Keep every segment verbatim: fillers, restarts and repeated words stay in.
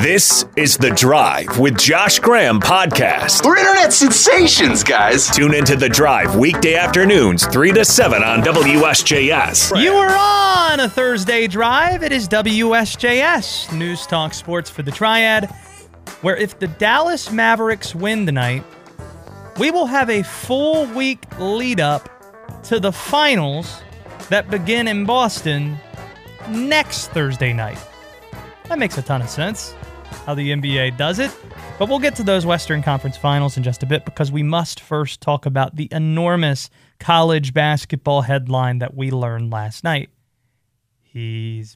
This is The Drive with Josh Graham podcast. We're internet sensations, guys. Tune into The Drive weekday afternoons, three to seven on W S J S. You are on a Thursday drive. It is W S J S, News Talk Sports for the Triad, where if the Dallas Mavericks win tonight, we will have a full week lead up to the finals that begin in Boston next Thursday night. That makes a ton of sense, how the N B A does it. But we'll get to those Western Conference Finals in just a bit because we must first talk about the enormous college basketball headline that we learned last night. He's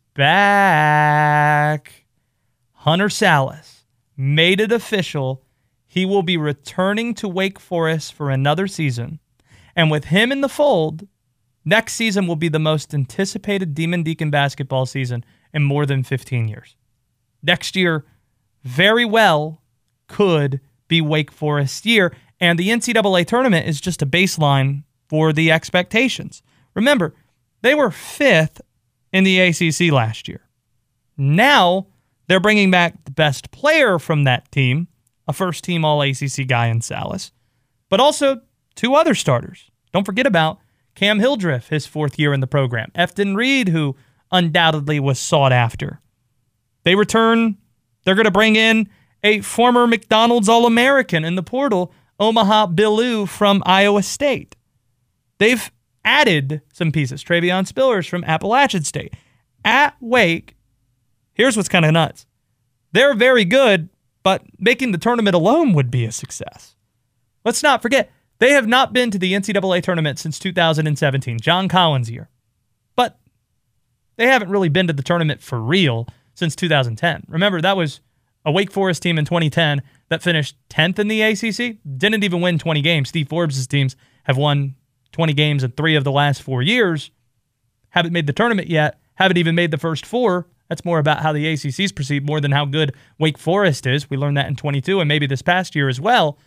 back. Hunter Sallis made it official. He will be returning to Wake Forest for another season. And with him in the fold, next season will be the most anticipated Demon Deacon basketball season in more than fifteen years. Next year, very well, could be Wake Forest's year, and the N C double A tournament is just a baseline for the expectations. Remember, they were fifth in the A C C last year. Now, they're bringing back the best player from that team, a first-team All-A C C guy in Sallis, but also two other starters. Don't forget about Cam Hildreth, his fourth year in the program. Efton Reed, who undoubtedly was sought after. They return, they're going to bring in a former McDonald's All-American in the portal, Omaha Billu from Iowa State. They've added some pieces. Travion Spillers from Appalachian State. At Wake, here's what's kind of nuts. They're very good, but making the tournament alone would be a success. Let's not forget, they have not been to the N C double A tournament since two thousand seventeen, John Collins' year. But they haven't really been to the tournament for real since two thousand ten. Remember, that was a Wake Forest team in twenty ten that finished tenth in the A C C, didn't even win twenty games. Steve Forbes' teams have won twenty games in three of the last four years, haven't made the tournament yet, haven't even made the first four. That's more about how the A C C's perceived more than how good Wake Forest is. We learned that in twenty-two and maybe this past year as well.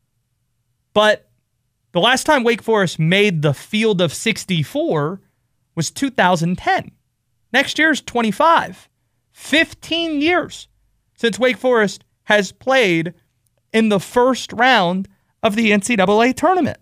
But the last time Wake Forest made the field of sixty-four was two thousand ten. Next year's twenty-five. fifteen years since Wake Forest has played in the first round of the N C double A tournament.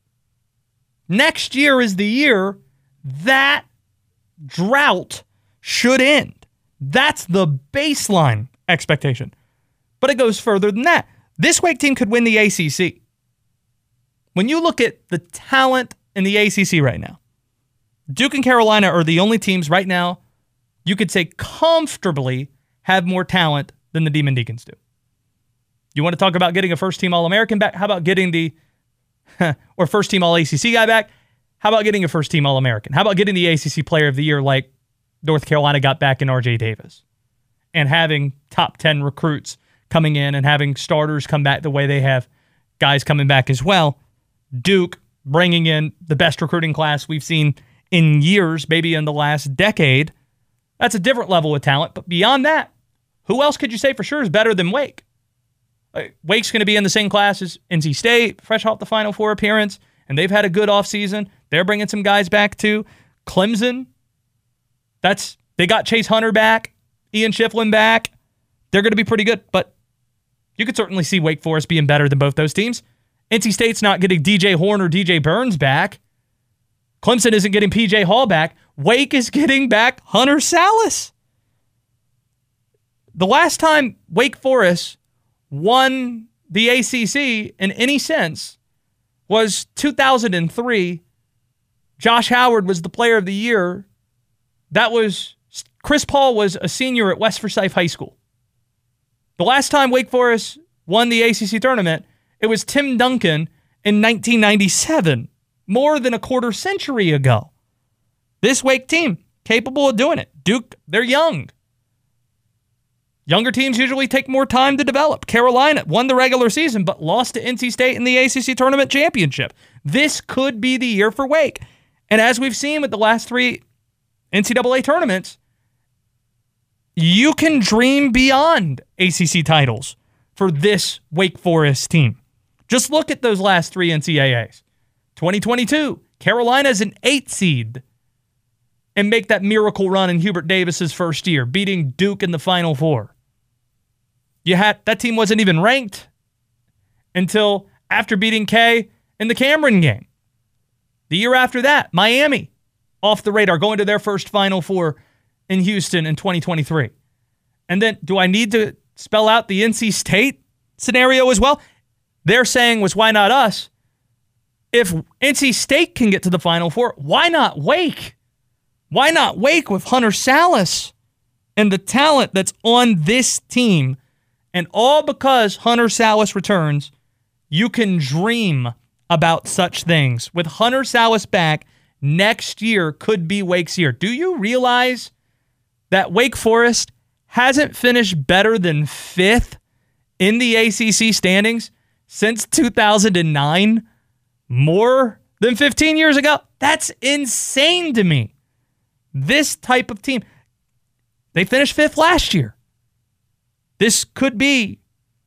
Next year is the year that drought should end. That's the baseline expectation. But it goes further than that. This Wake team could win the A C C. When you look at the talent in the A C C right now, Duke and Carolina are the only teams right now you could say comfortably have more talent than the Demon Deacons do. You want to talk about getting a first-team All-American back? How about getting the or first-team All-A C C guy back? How about getting a first-team All-American? How about getting the A C C Player of the Year like North Carolina got back in R J Davis? And having top ten recruits coming in and having starters come back the way they have guys coming back as well. Duke bringing in the best recruiting class we've seen in years, maybe in the last decade. That's a different level of talent. But beyond that, who else could you say for sure is better than Wake? Wake's going to be in the same class as N C State, fresh off the Final Four appearance, and they've had a good offseason. They're bringing some guys back too. Clemson, that's they got Chase Hunter back, Ian Shiflin back. They're going to be pretty good, but you could certainly see Wake Forest being better than both those teams. N C State's not getting D J Horn or D J Burns back. Clemson isn't getting P J Hall back. Wake is getting back Hunter Sallis. The last time Wake Forest won the A C C in any sense was two thousand three. Josh Howard was the player of the year. That was Chris Paul was a senior at West Forsyth High School. The last time Wake Forest won the A C C tournament, it was Tim Duncan in nineteen ninety-seven, more than a quarter century ago. This Wake team, capable of doing it. Duke, they're young. Younger teams usually take more time to develop. Carolina won the regular season, but lost to N C State in the A C C Tournament Championship. This could be the year for Wake. And as we've seen with the last three N C double A tournaments, you can dream beyond A C C titles for this Wake Forest team. Just look at those last three N C double As. twenty twenty-two, Carolina's an eight seed and make that miracle run in Hubert Davis's first year, beating Duke in the Final Four. You had that team wasn't even ranked until after beating K in the Cameron game. The year after that, Miami, off the radar, going to their first Final Four in Houston in twenty twenty-three. And then, do I need to spell out the N C State scenario as well? They're saying was, why not us? If N C State can get to the Final Four, why not Wake? Why not Wake with Hunter Salas and the talent that's on this team? And all because Hunter Salas returns, you can dream about such things. With Hunter Salas back, next year could be Wake's year. Do you realize that Wake Forest hasn't finished better than fifth in the A C C standings since two thousand nine? More than fifteen years ago? That's insane to me. This type of team, they finished fifth last year. This could be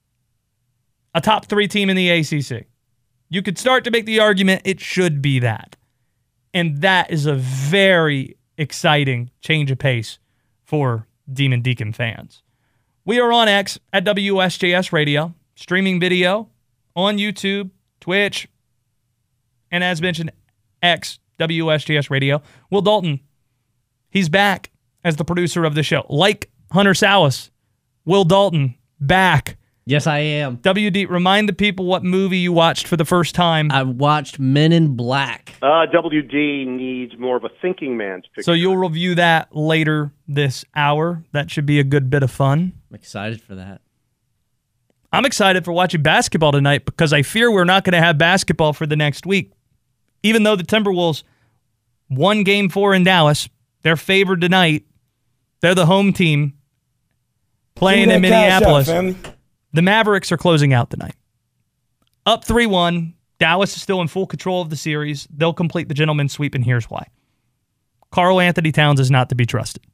a top three team in the A C C. You could start to make the argument it should be that. And that is a very exciting change of pace for Demon Deacon fans. We are on X at W S J S Radio, streaming video on YouTube, Twitch, and as mentioned, X, W S J S Radio. Will Dalton, he's back as the producer of the show. Like Hunter Salas, Will Dalton, back. Yes, I am. W D, remind the people what movie you watched for the first time. I watched Men in Black. Uh, W D needs more of a thinking man's picture. So you'll review that later this hour. That should be a good bit of fun. I'm excited for that. I'm excited for watching basketball tonight because I fear we're not going to have basketball for the next week. Even though the Timberwolves won game four in Dallas, they're favored tonight. They're the home team playing in Minneapolis. Out, the Mavericks are closing out tonight. Up three one. Dallas is still in full control of the series. They'll complete the gentleman's sweep, and here's why. Karl Anthony Towns is not to be trusted.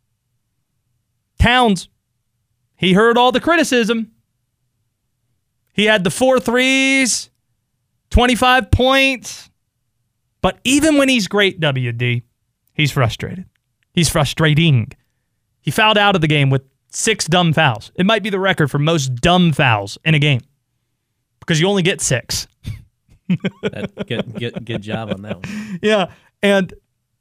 Towns, he heard all the criticism. He had the four threes, twenty-five points. But even when he's great, W D, he's frustrated. He's frustrating. He fouled out of the game with six dumb fouls. It might be the record for most dumb fouls in a game because you only get six. that, good, good, good job on that one. Yeah, and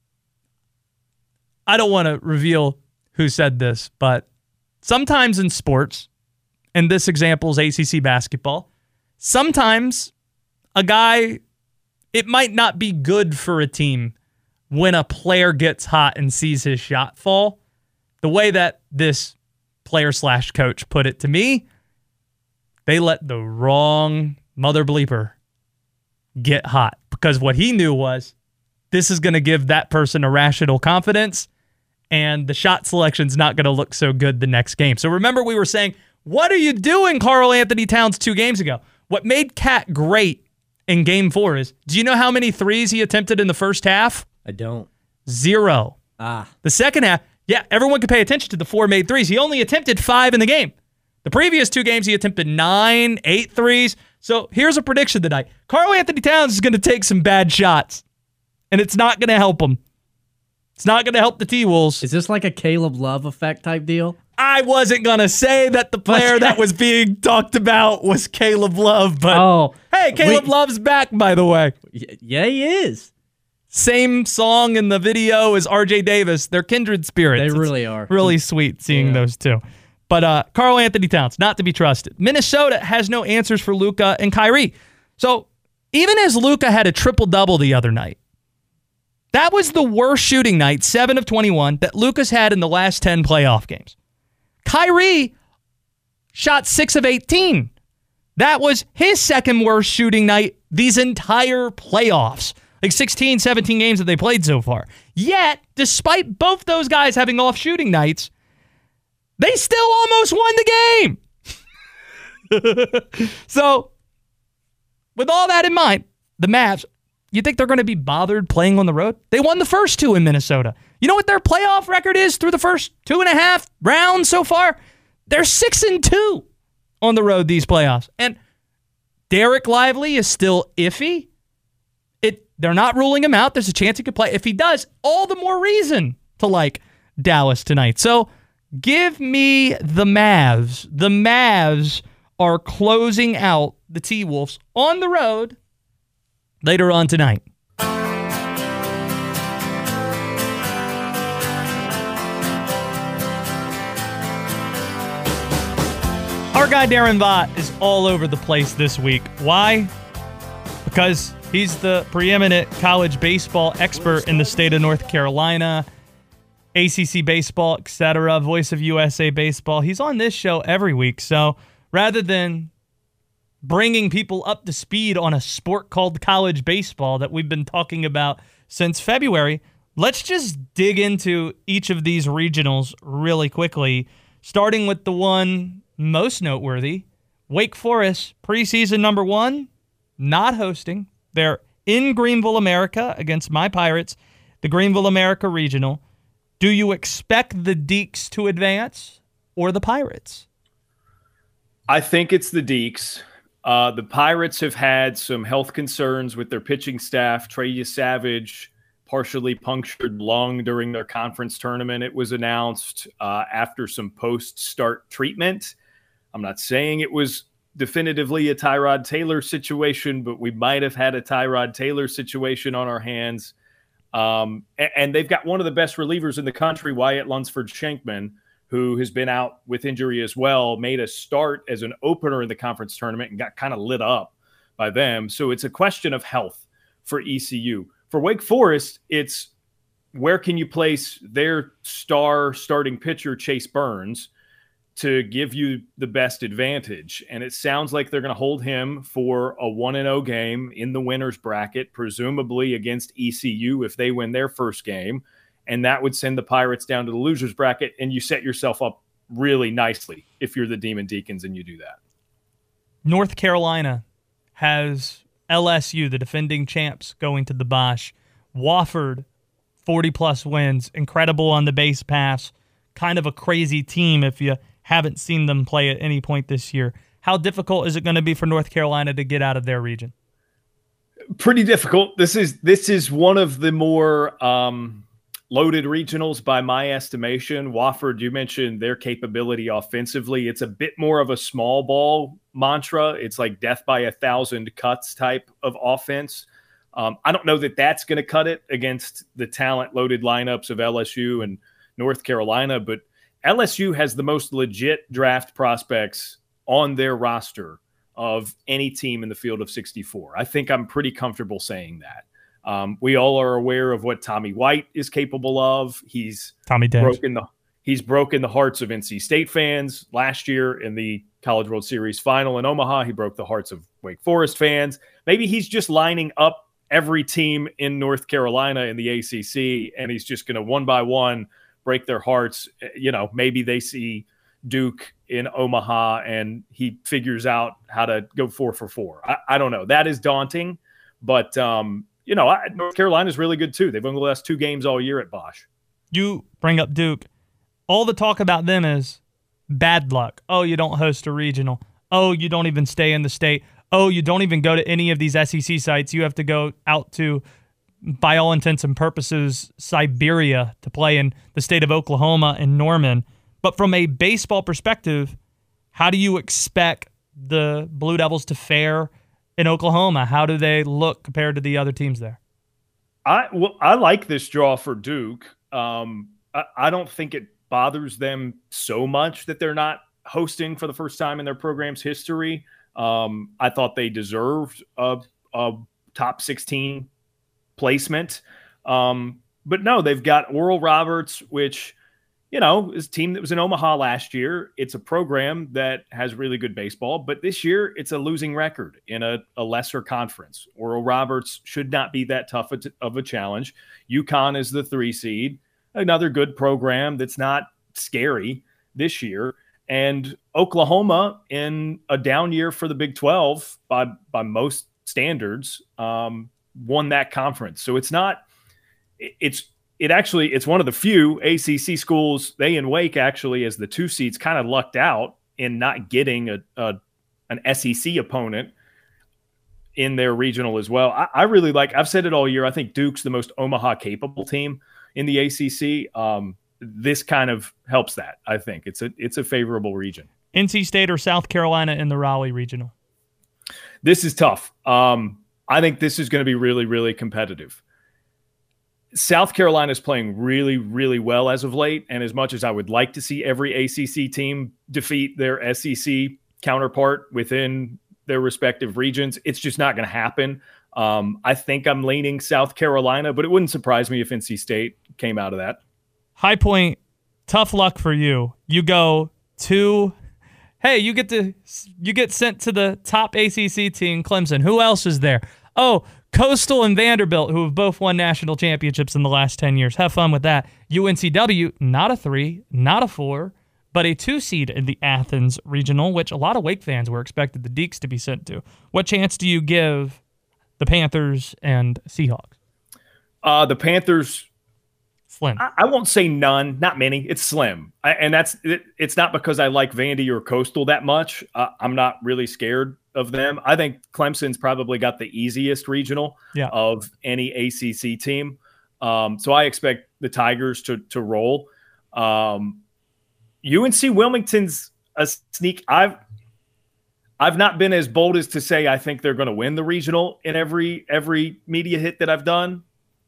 I don't want to reveal who said this, but sometimes in sports, and this example is A C C basketball, sometimes a guy, it might not be good for a team when a player gets hot and sees his shot fall. The way that this player slash coach put it to me, they let the wrong mother bleeper get hot because what he knew was this is going to give that person irrational confidence and the shot selection's not going to look so good the next game. So remember we were saying, what are you doing, Karl Anthony Towns, two games ago? What made Cat great in game four is, do you know how many threes he attempted in the first half? I don't. Zero. Ah. The second half, yeah, everyone could pay attention to the four made threes. He only attempted five in the game. The previous two games, he attempted nine, eight threes. So here's a prediction tonight. Karl Anthony Towns is going to take some bad shots, and it's not going to help him. It's not going to help the T-Wolves. Is this like a Caleb Love effect type deal? I wasn't going to say that the player that was being talked about was Caleb Love, but oh, hey, Caleb we, Love's back, by the way. Yeah, he is. Same song in the video as R J Davis. They're kindred spirits. They really it's are. Really sweet seeing yeah. those two. But uh, Karl Anthony Towns, not to be trusted. Minnesota has no answers for Luka and Kyrie. So even as Luka had a triple-double the other night, that was the worst shooting night, seven of twenty-one, that Luka's had in the last ten playoff games. Kyrie shot six of eighteen. That was his second worst shooting night these entire playoffs. Like sixteen, seventeen games that they played so far. Yet, despite both those guys having off shooting nights, they still almost won the game. So, with all that in mind, the Mavs, you think they're going to be bothered playing on the road? They won the first two in Minnesota. You know what their playoff record is through the first two and a half rounds so far? They're six and two on the road these playoffs. And Derek Lively is still iffy. It they're not ruling him out. There's a chance he could play. If he does, all the more reason to like Dallas tonight. So Give me the Mavs. The Mavs are closing out the T-Wolves on the road later on tonight. Our guy Darren Vaught is all over the place this week. Why? Because he's the preeminent college baseball expert in the state of North Carolina, A C C baseball, et cetera, voice of U S A Baseball. He's on this show every week. So rather than bringing people up to speed on a sport called college baseball that we've been talking about since February, let's just dig into each of these regionals really quickly, starting with the one most noteworthy. Wake Forest, preseason number one, not hosting. They're in Greenville, America, against my Pirates, the Greenville, America Regional. Do you expect the Deacs to advance or the Pirates? I think it's the Deacs. Uh, the Pirates have had some health concerns with their pitching staff. Trey Savage partially punctured lung during their conference tournament. It was announced uh, after some post-start treatment. I'm not saying it was definitively a Tyrod Taylor situation, but we might have had a Tyrod Taylor situation on our hands. Um, and, and they've got one of the best relievers in the country, Wyatt Lunsford-Shankman, who has been out with injury as well, made a start as an opener in the conference tournament and got kind of lit up by them. So it's a question of health for E C U. For Wake Forest, it's where can you place their star starting pitcher, Chase Burns, to give you the best advantage. And it sounds like they're going to hold him for a one and oh game in the winner's bracket, presumably against E C U if they win their first game. And that would send the Pirates down to the loser's bracket, and you set yourself up really nicely if you're the Demon Deacons and you do that. North Carolina has L S U, the defending champs, going to the Bosch. Wofford, forty-plus wins, incredible on the base pass, kind of a crazy team if you haven't seen them play at any point this year. How difficult is it going to be for North Carolina to get out of their region? Pretty difficult. This is this is one of the more um, loaded regionals by my estimation. Wofford, you mentioned their capability offensively. It's a bit more of a small ball mantra. It's like death by a thousand cuts type of offense. Um, I don't know that that's going to cut it against the talent-loaded lineups of L S U and North Carolina, but L S U has the most legit draft prospects on their roster of any team in the field of sixty-four. I think I'm pretty comfortable saying that. Um, we all are aware of what Tommy White is capable of. He's Tommy broken the he's broken the hearts of N C State fans last year in the College World Series final in Omaha. He broke the hearts of Wake Forest fans. Maybe he's just lining up every team in North Carolina in the A C C, and he's just going to one by one break their hearts. You know, maybe they see Duke in Omaha and he figures out how to go four for four. I, I don't know. That is daunting, but um, you know, I, North Carolina is really good too. They've only lost two games all year at Bosch. You bring up Duke. All the talk about them is bad luck. Oh, you don't host a regional. Oh, you don't even stay in the state. Oh, you don't even go to any of these S E C sites. You have to go out to, by all intents and purposes, Siberia to play in the state of Oklahoma and Norman. But from a baseball perspective, how do you expect the Blue Devils to fare in Oklahoma? How do they look compared to the other teams there? I well, I like this draw for Duke. Um, I, I don't think it bothers them so much that they're not hosting for the first time in their program's history. Um, I thought they deserved a, a top sixteen placement. Um, but no, they've got Oral Roberts, which, you know, is a team that was in Omaha last year. It's a program that has really good baseball, but this year it's a losing record in a, a lesser conference. Oral Roberts should not be that tough of a challenge. UConn is the three seed, another good program that's not scary this year. And Oklahoma, in a down year for the Big twelve by by most standards, um, won that conference. So it's not it's it actually it's one of the few A C C schools. They and Wake actually, as the two seeds, kind of lucked out in not getting a, a an S E C opponent in their regional as well. I, I really like. I've said it all year. I think Duke's the most Omaha capable team in the A C C. Um, this kind of helps that. I think it's a it's a favorable region. N C State or South Carolina in the Raleigh Regional? This is tough. Um, I think this is going to be really, really competitive. South Carolina is playing really, really well as of late, and as much as I would like to see every A C C team defeat their S E C counterpart within their respective regions, it's just not going to happen. Um, I think I'm leaning South Carolina, but it wouldn't surprise me if N C State came out of that. High Point, tough luck for you. You go to, hey, you get to you get sent to the top A C C team, Clemson. Who else is there? Oh, Coastal and Vanderbilt, who have both won national championships in the last ten years. Have fun with that. U N C W, not a three, not a four, but a two seed in the Athens Regional, which a lot of Wake fans were expected the Deacs to be sent to. What chance do you give the Panthers and Seahawks? Uh, the Panthers, slim. I, I won't say none, not many. It's slim, I, and that's it, it's not because I like Vandy or Coastal that much. Uh, I'm not really scared of them. I think Clemson's probably got the easiest regional yeah. of any A C C team. Um, so I expect the Tigers to to roll. Um, U N C Wilmington's a sneak. I've I've not been as bold as to say I think they're going to win the regional in every every media hit that I've done,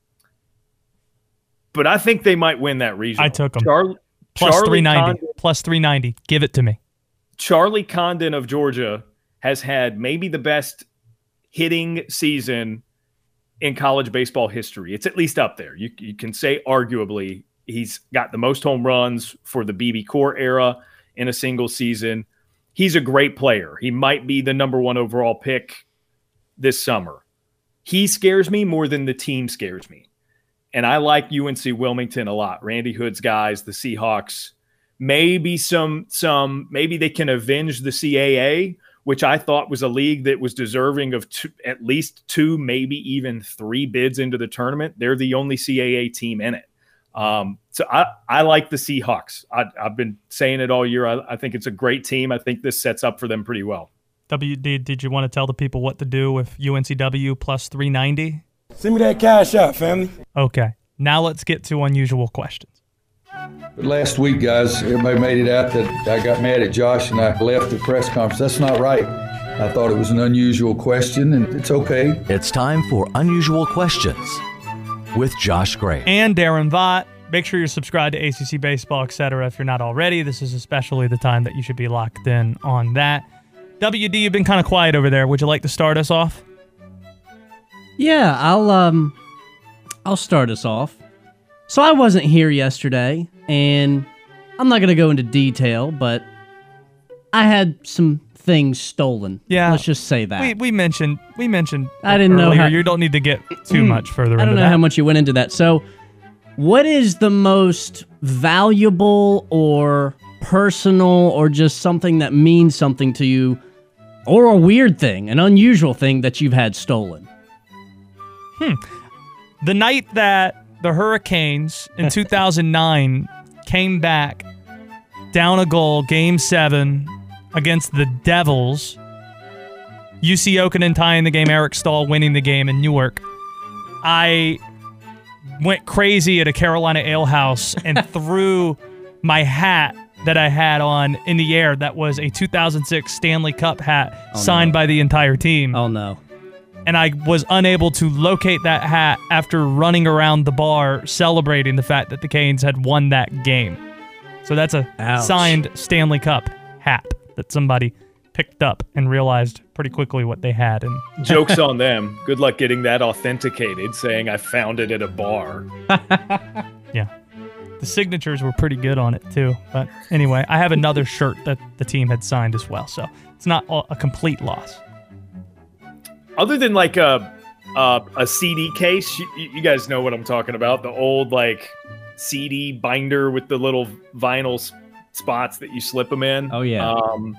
but I think they might win that regional. I took them. Char- plus three ninety. Condon, plus three ninety. Give it to me. Charlie Condon of Georgia has had maybe the best hitting season in college baseball history. It's at least up there. You, you can say arguably he's got the most home runs for the B B Core era in a single season. He's a great player. He might be the number one overall pick this summer. He scares me more than the team scares me. And I like U N C Wilmington a lot. Randy Hood's guys, the Seahawks, maybe some, some, maybe they can avenge the C A A, which I thought was a league that was deserving of two, at least two, maybe even three bids into the tournament. They're the only C A A team in it. Um, so I, I like the Seahawks. I, I've been saying it all year. I, I think it's a great team. I think this sets up for them pretty well. W D, did you want to tell the people what to do with U N C W plus three ninety? Send me that cash out, family. Okay. Now let's get to unusual questions. But last week, guys, everybody made it out that I got mad at Josh and I left the press conference. That's not right. I thought it was an unusual question, and it's okay. It's time for Unusual Questions with Josh Gray and Darren Vaught. Make sure you're subscribed to A C C Baseball, et cetera. If you're not already, this is especially the time that you should be locked in on that. W D, you've been kind of quiet over there. Would you like to start us off? Yeah, I'll um, I'll start us off. So I wasn't here yesterday, and I'm not gonna go into detail, but I had some things stolen. Yeah, let's just say that. We we mentioned we mentioned. I didn't earlier. know how, you don't need to get too much further. I don't into know that. how much you went into that. So, what is the most valuable or personal or just something that means something to you, or a weird thing, an unusual thing that you've had stolen? Hmm. The night that the Hurricanes in two thousand nine came back down a goal, game seven against the Devils, U C Okonen tying the game, Eric Stahl winning the game in Newark, I went crazy at a Carolina Ale House and threw my hat that I had on in the air. That was a two thousand six Stanley Cup hat oh, signed no. by the entire team. Oh, no. And I was unable to locate that hat after running around the bar celebrating the fact that the Canes had won that game. So that's a Ouch. signed Stanley Cup hat that somebody picked up and realized pretty quickly what they had. And Joke's on them. Good luck getting that authenticated, saying I found it at a bar. Yeah. The signatures were pretty good on it, too. But anyway, I have another shirt that the team had signed as well. So it's not a complete loss. Other than like a a, a C D case, you, you guys know what I'm talking about. The old like C D binder with the little vinyl s- spots that you slip them in. Oh yeah. Um,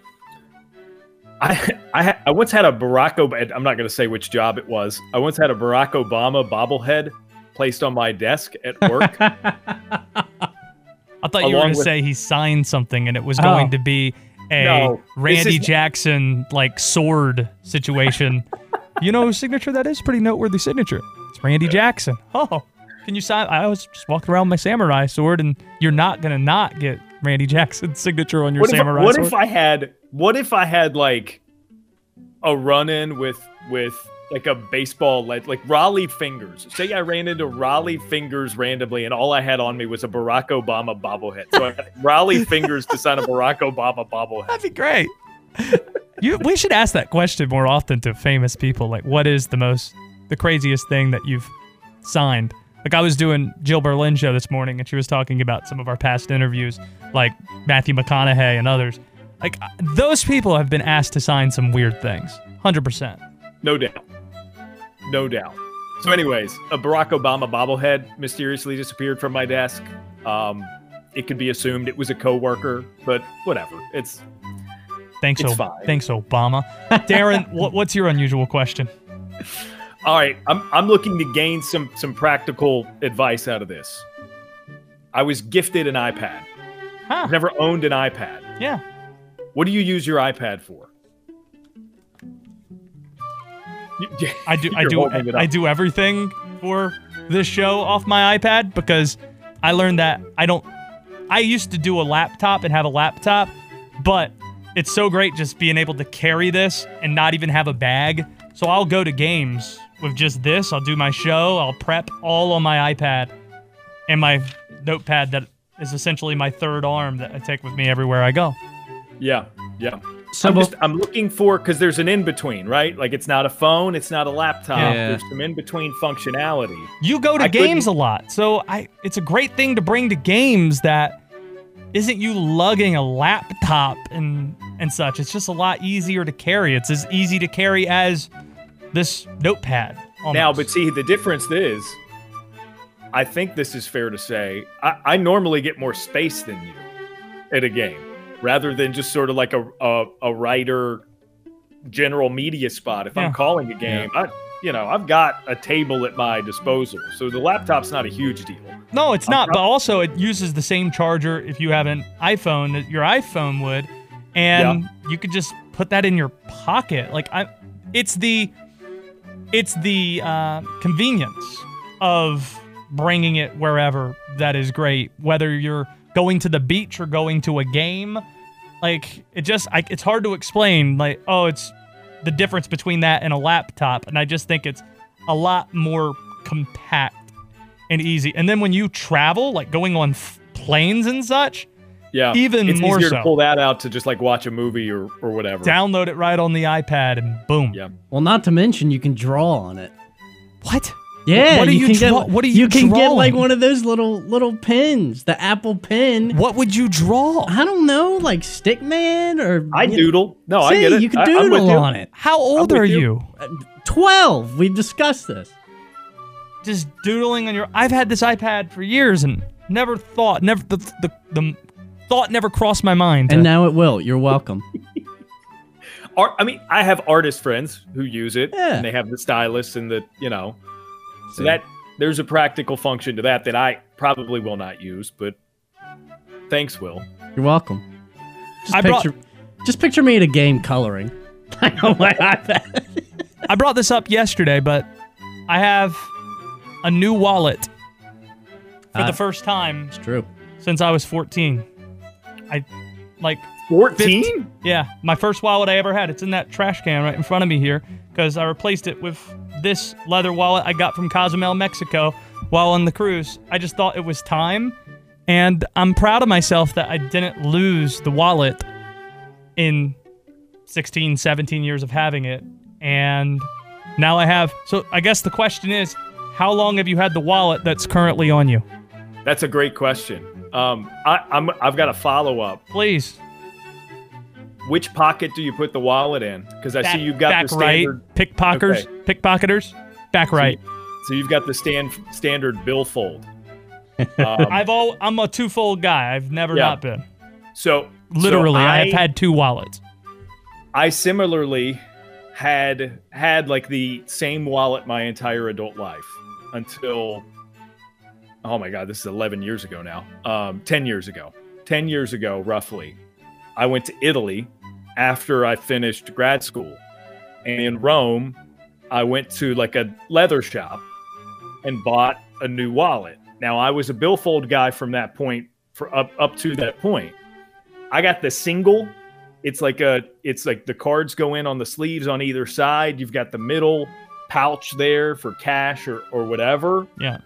I I I once had a Barack Obama. I'm not going to say which job it was. I once had a Barack Obama bobblehead placed on my desk at work. I thought you were going to say he signed something and it was going oh. to be a no, Randy is... Jackson like sword situation. You know whose signature that is? Pretty noteworthy signature. It's Randy Jackson. Oh, Can you sign? I was just walking around with my samurai sword, and you're not gonna not get Randy Jackson's signature on your what samurai if, what sword. if I had? What if I had like a run-in with with like a baseball like like Raleigh Fingers? Say I ran into Raleigh Fingers randomly, and all I had on me was a Barack Obama bobblehead. So I had Raleigh Fingers to sign a Barack Obama bobblehead. That'd be great. You, we should ask that question more often to famous people. Like, what is the most, the craziest thing that you've signed? Like, I was doing Jill Berlin show this morning, and she was talking about some of our past interviews, like Matthew McConaughey and others. Like, those people have been asked to sign some weird things. one hundred percent. No doubt. No doubt. So anyways, a Barack Obama bobblehead mysteriously disappeared from my desk. Um, it could be assumed it was a coworker, but whatever. It's Thanks, it's o- fine. Thanks, Obama. Darren, what, what's your unusual question? All right, I'm I'm looking to gain some some practical advice out of this. I was gifted an iPad. Huh. I've never owned an iPad. Yeah. What do you use your iPad for? I do I You're do holding it I up. do everything for this show off my iPad because I learned that I don't I used to do a laptop and have a laptop, but it's so great just being able to carry this and not even have a bag. So I'll go to games with just this. I'll do my show. I'll prep all on my iPad and my notepad that is essentially my third arm that I take with me everywhere I go. Yeah, yeah. So I'm, bef- just, I'm looking for, because there's an in-between, right? Like, it's not a phone, it's not a laptop. Yeah. There's some in-between functionality. You go to I games a couldn't- lot, so I it's a great thing to bring to games that isn't you lugging a laptop and and such. It's just a lot easier to carry. It's as easy to carry as this notepad. Almost. Now, but see, the difference is, I think this is fair to say, I, I normally get more space than you at a game, rather than just sort of like a a, a writer general media spot. If Yeah. I'm calling a game, I, you know, I've got a table at my disposal, so the laptop's not a huge deal. No, it's I'm not. prob- But also, it uses the same charger if you have an iPhone that your iPhone would, and you could just put that in your pocket. Like I, it's the, it's the uh, convenience of bringing it wherever that is great. Whether you're going to the beach or going to a game, like it just, I, it's hard to explain. Like, oh, it's the difference between that and a laptop, and I just think it's a lot more compact and easy. And then when you travel, like going on f- planes and such, Yeah, even it's more easier so. to pull that out to just like watch a movie or or whatever. Download it right on the iPad and boom. Yeah. well, not to mention you can draw on it. What? Yeah, What are you can draw- get, what are you can get like drawing? one of those little little pins, the Apple Pen. What would you draw? I don't know, like Stickman or I you- doodle. No, I See, get it. You can I- I'm with doodle you. on it. How old with are you. you? Twelve. We discussed this. Just doodling on your. I've had this iPad for years and never thought, never the the, the thought never crossed my mind. to- And now it will. You're welcome. Art, I mean, I have artist friends who use it, Yeah. and they have the stylus and the, you know, so See. that there's a practical function to that that I probably will not use, but thanks, Will. You're welcome. Just I brought- picture, just picture me at a game coloring. I know my iPad. I brought this up yesterday, but I have a new wallet for Ah. the first time It's true. since I was fourteen. I like fourteen? Yeah, my first wallet I ever had. It's in that trash can right in front of me here because I replaced it with this leather wallet I got from Cozumel, Mexico while on the cruise. I just thought it was time, and I'm proud of myself that I didn't lose the wallet in sixteen, seventeen years of having it. And now I have. So I guess the question is, how long have you had the wallet that's currently on you? That's a great question. Um, I, I'm, I've got a follow up. Please. Which pocket do you put the wallet in? Because I Back- see you've got back the standard. right. Pickpocketers. Okay. Pickpocketers. Back right. So you've got the stand standard billfold. Um, I've all. I'm a two-fold guy. I've never Yeah. not been. so Literally, so I, I've had two wallets. I similarly had had like the same wallet my entire adult life until, oh my god, this is eleven years ago now. Um, ten years ago, ten years ago roughly, I went to Italy after I finished grad school, and in Rome, I went to like a leather shop and bought a new wallet. Now, I was a billfold guy from that point for up up to that point. I got the single. It's like a it's like the cards go in on the sleeves on either side. You've got the middle pouch there for cash or or whatever. Yeah.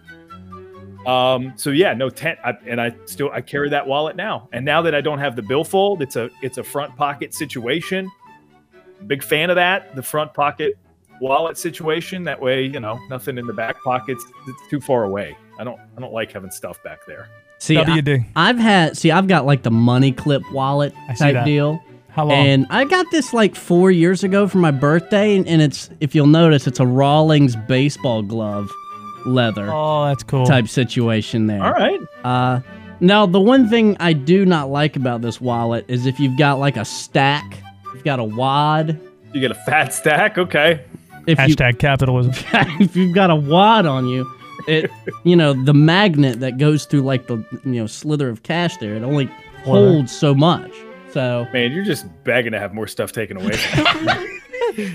Um. So yeah, no tent, I, and I still I carry that wallet now. And now that I don't have the billfold, it's a it's a front pocket situation. Big fan of that, the front pocket wallet situation. That way, you know, nothing in the back pockets. It's too far away. I don't I don't like having stuff back there. See, W D. I, I've had see, I've got like the money clip wallet I see type that. deal. How long? And I got this like four years ago for my birthday, and, and it's if you'll notice, it's a Rawlings baseball glove leather Oh, that's cool. type situation there. All right. Uh, now the one thing I do not like about this wallet is if you've got like a stack, you've got a wad. You get a fat stack. Okay. If you, Hashtag capitalism. if you've got a wad on you, it you know the magnet that goes through like the you know slither of cash there, it only holds so much. So Man, you're just begging to have more stuff taken away from you.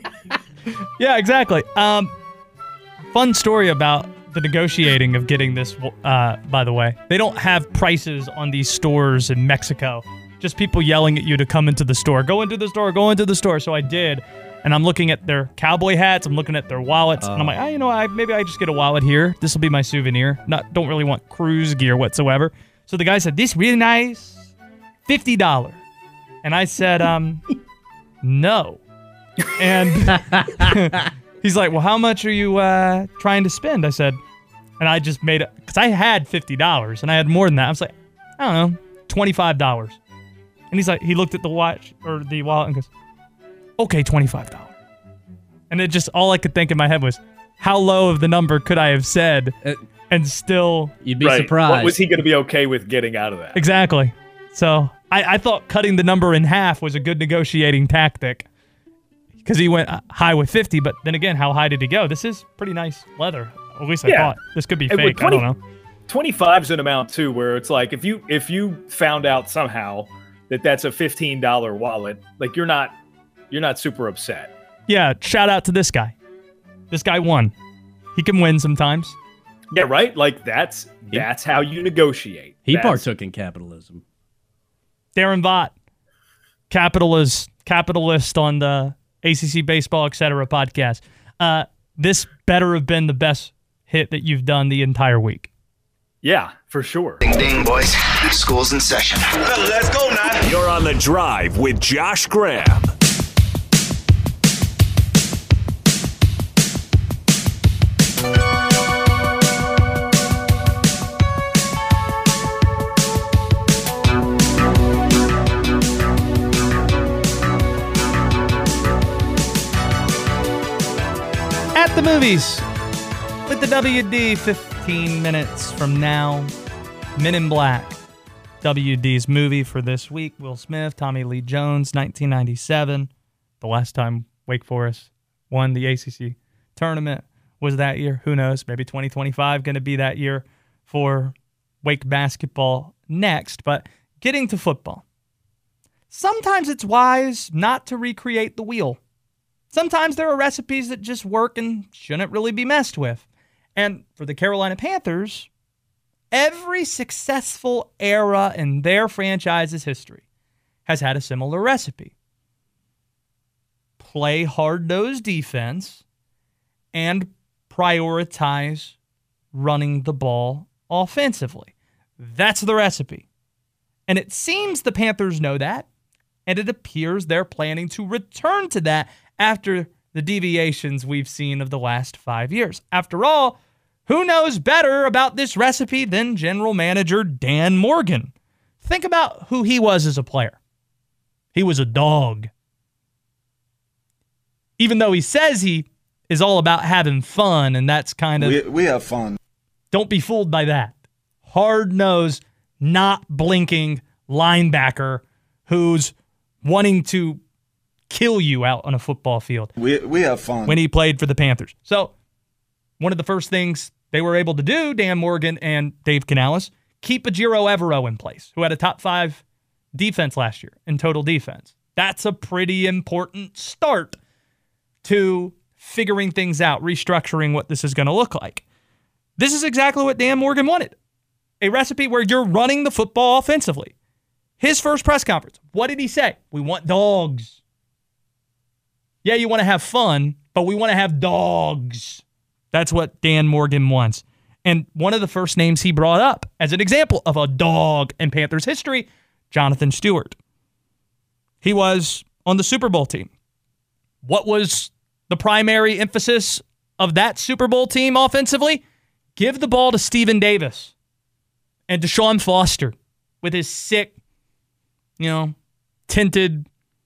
Yeah, exactly. Um, fun story about the negotiating of getting this, uh, by the way. They don't have prices on these stores in Mexico. Just people yelling at you to come into the store. Go into the store, go into the store. So I did. And I'm looking at their cowboy hats. I'm looking at their wallets. Oh. And I'm like, oh, you know, I, maybe I just get a wallet here. This will be my souvenir. Not, don't really want cruise gear whatsoever. So the guy said, this really nice. fifty dollars. And I said, um, no. And he's like, well, how much are you uh, trying to spend? I said, and I just made it, because I had fifty dollars and I had more than that. I was like, I don't know, twenty-five dollars. And he's like, he looked at the watch or the wallet and goes, okay, twenty-five dollars. And it just, all I could think in my head was, how low of the number could I have said Uh, and still. you'd be Right. surprised. What was he going to be okay with getting out of that? Exactly. So I, I thought cutting the number in half was a good negotiating tactic because he went uh, high with fifty. But then again, how high did he go? This is pretty nice leather. At least I Yeah. thought. This could be And with fake. I don't know. twenty-five is an amount too, where it's like if you if you found out somehow that that's a fifteen dollar wallet, like you're not you're not super upset. Yeah, shout out to this guy. This guy won. He can win sometimes. Yeah, right. Like that's that's how you negotiate. he That's- partook in capitalism. Darren Vaught, capitalist, capitalist on the A C C Baseball, et cetera podcast. Uh, this better have been the best hit that you've done the entire week. Yeah, for sure. Ding ding, boys. School's in session. Let's go now. You're on The Drive with Josh Graham. At the movies with the W D fifteen minutes from now. Men in Black. W D's movie for this week. Will Smith, Tommy Lee Jones, nineteen ninety-seven. The last time Wake Forest won the A C C tournament was that year. Who knows? Maybe twenty twenty-five going to be that year for Wake basketball next. But getting to football. Sometimes it's wise not to recreate the wheel. Sometimes there are recipes that just work and shouldn't really be messed with. And for the Carolina Panthers, every successful era in their franchise's history has had a similar recipe. Play hard-nosed defense and prioritize running the ball offensively. That's the recipe. And it seems the Panthers know that, and it appears they're planning to return to that after the deviations we've seen of the last five years. After all, who knows better about this recipe than general manager Dan Morgan? Think about who he was as a player. He was a dog. Even though he says he is all about having fun, and that's kind of... We, we have fun. Don't be fooled by that. Hard-nosed, not blinking linebacker who's wanting to kill you out on a football field. We, we have fun. When he played for the Panthers. So, one of the first things they were able to do, Dan Morgan and Dave Canales, keep Ejiro Evero in place, who had a top five defense last year in total defense. That's a pretty important start to figuring things out, restructuring what this is going to look like. This is exactly what Dan Morgan wanted. A recipe where you're running the football offensively. His first press conference, what did he say? We want dogs. Yeah, you want to have fun, but we want to have dogs. That's what Dan Morgan wants. And one of the first names he brought up as an example of a dog in Panthers history, Jonathan Stewart. He was on the Super Bowl team. What was the primary emphasis of that Super Bowl team offensively? Give the ball to Stephen Davis and Deshaun Foster with his sick, you know, tinted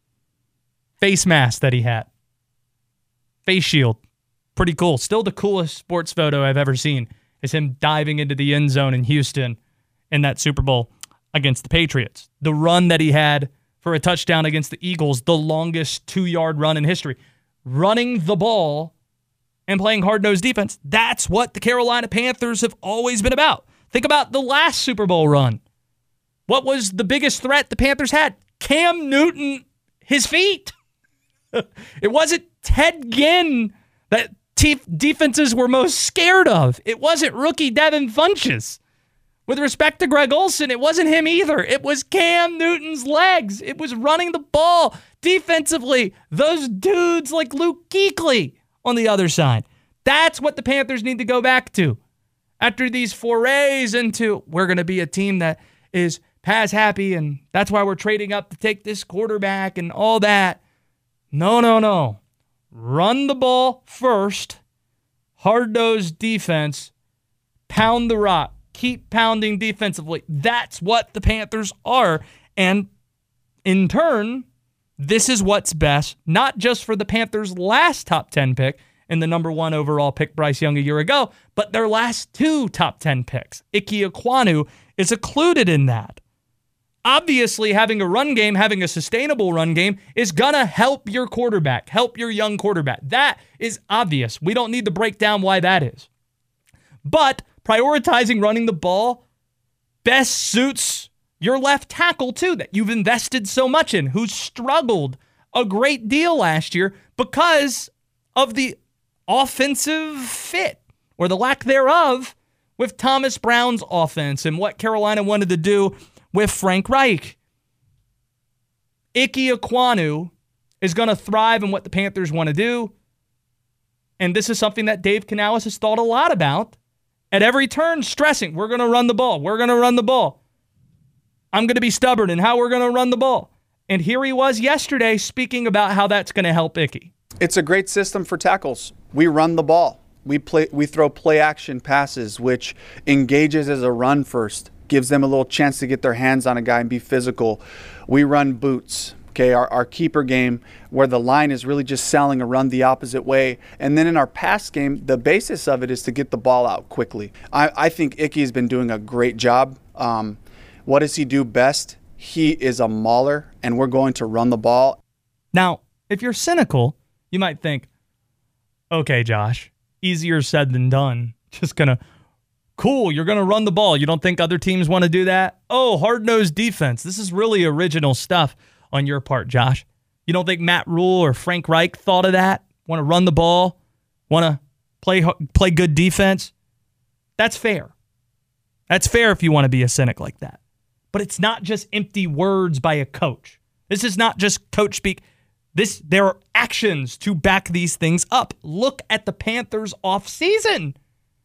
face mask that he had. Face shield. Pretty cool. Still the coolest sports photo I've ever seen is him diving into the end zone in Houston in that Super Bowl against the Patriots. The run that he had for a touchdown against the Eagles, the longest two-yard run in history. Running the ball and playing hard-nosed defense. That's what the Carolina Panthers have always been about. Think about the last Super Bowl run. What was the biggest threat the Panthers had? Cam Newton, his feet. It wasn't Ted Ginn that te- defenses were most scared of. It wasn't rookie Devin Funchess. With respect to Greg Olsen, it wasn't him either. It was Cam Newton's legs. It was running the ball defensively. Those dudes like Luke Kuechly on the other side. That's what the Panthers need to go back to. After these forays into, we're going to be a team that is pass happy, and that's why we're trading up to take this quarterback and all that. No, no, no. Run the ball first. Hard-nosed defense. Pound the rock. Keep pounding defensively. That's what the Panthers are. And in turn, this is what's best, not just for the Panthers' last top ten pick and the number one overall pick, Bryce Young, a year ago, but their last two top ten picks. Ike Ekwonu is included in that. Obviously, having a run game, having a sustainable run game is going to help your quarterback, help your young quarterback. That is obvious. We don't need to break down why that is. But prioritizing running the ball best suits your left tackle, too, that you've invested so much in, who struggled a great deal last year because of the offensive fit, or the lack thereof, with Thomas Brown's offense and what Carolina wanted to do with Frank Reich. Ike Ekwonu is going to thrive in what the Panthers want to do, and this is something that Dave Canales has thought a lot about. At every turn, stressing, we're going to run the ball. We're going to run the ball. I'm going to be stubborn in how we're going to run the ball. And here he was yesterday speaking about how that's going to help Icky. It's a great system for tackles. We run the ball. We play. We throw play action passes, which engages as a run first, gives them a little chance to get their hands on a guy and be physical. We run boots. Okay, our, our keeper game, where the line is really just selling a run the opposite way. And then in our pass game, the basis of it is to get the ball out quickly. I, I think Icky's been doing a great job. Um, what does he do best? He is a mauler, and we're going to run the ball. Now, if you're cynical, you might think, okay, Josh, easier said than done. Just going to, cool, you're going to run the ball. You don't think other teams want to do that? Oh, hard-nosed defense. This is really original stuff on your part, Josh. You don't think Matt Rule or Frank Reich thought of that? Want to run the ball? Want to play play good defense? That's fair. That's fair if you want to be a cynic like that. But it's not just empty words by a coach. This is not just coach speak. This there are actions to back these things up. Look at the Panthers offseason.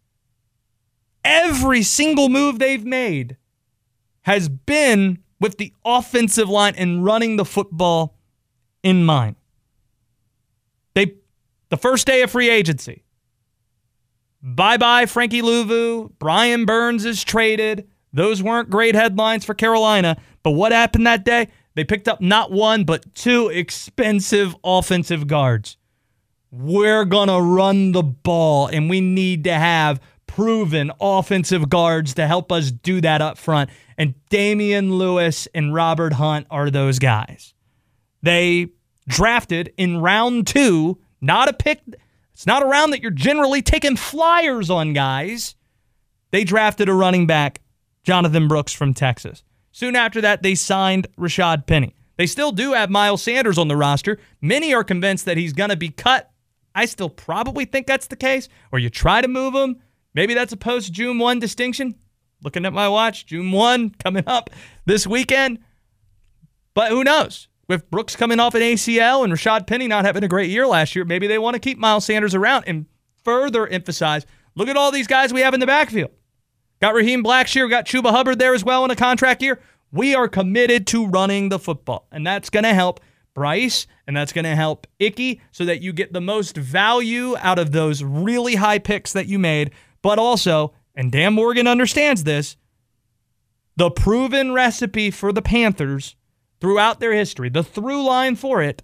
Every single move they've made has been with the offensive line and running the football in mind. They, the first day of free agency, bye-bye Frankie Louvu, Brian Burns is traded. Those weren't great headlines for Carolina, but what happened that day? They picked up not one, but two expensive offensive guards. We're going to run the ball, and we need to have proven offensive guards to help us do that up front. And Damian Lewis and Robert Hunt are those guys. They drafted in round two, not a pick. It's not a round that you're generally taking flyers on, guys. They drafted a running back, Jonathan Brooks from Texas. Soon after that, they signed Rashad Penny. They still do have Miles Sanders on the roster. Many are convinced that he's going to be cut. I still probably think that's the case. Or you try to move him. Maybe that's a post-June first distinction. Looking at my watch, June first coming up this weekend. But who knows? With Brooks coming off an A C L and Rashad Penny not having a great year last year, maybe they want to keep Miles Sanders around and further emphasize, look at all these guys we have in the backfield. Got Raheem Blackshear, got Chuba Hubbard there as well in a contract year. We are committed to running the football, and that's going to help Bryce, and that's going to help Icky so that you get the most value out of those really high picks that you made, but also, and Dan Morgan understands this, the proven recipe for the Panthers throughout their history, the through line for it,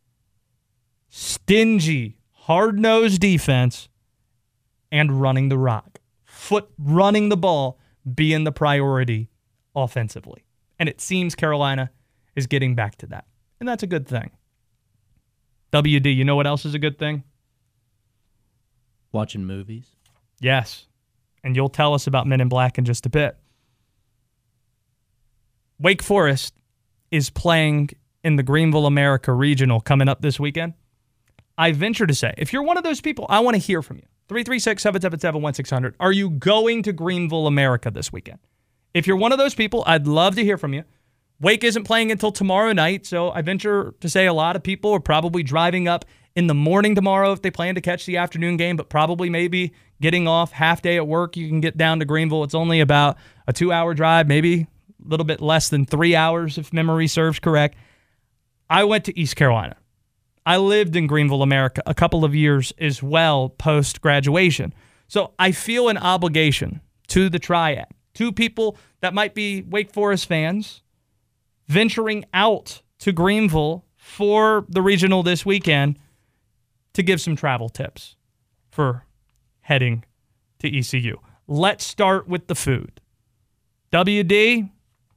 stingy, hard-nosed defense and running the rock. Foot running the ball being the priority offensively. And it seems Carolina is getting back to that. And that's a good thing. W D, you know what else is a good thing? Watching movies. Yes. And you'll tell us about Men in Black in just a bit. Wake Forest is playing in the Greenville America Regional coming up this weekend. I venture to say, if you're one of those people, I want to hear from you. three three six, seven seven seven, one six zero zero. Are you going to Greenville America this weekend? If you're one of those people, I'd love to hear from you. Wake isn't playing until tomorrow night, so I venture to say a lot of people are probably driving up in the morning tomorrow if they plan to catch the afternoon game, but probably maybe getting off half day at work. You can get down to Greenville. It's only about a two-hour drive, maybe a little bit less than three hours if memory serves correct. I went to East Carolina. I lived in Greenville, America a couple of years as well post-graduation. So I feel an obligation to the Triad, to people that might be Wake Forest fans venturing out to Greenville for the regional this weekend to give some travel tips for heading to E C U. Let's start with the food. W D,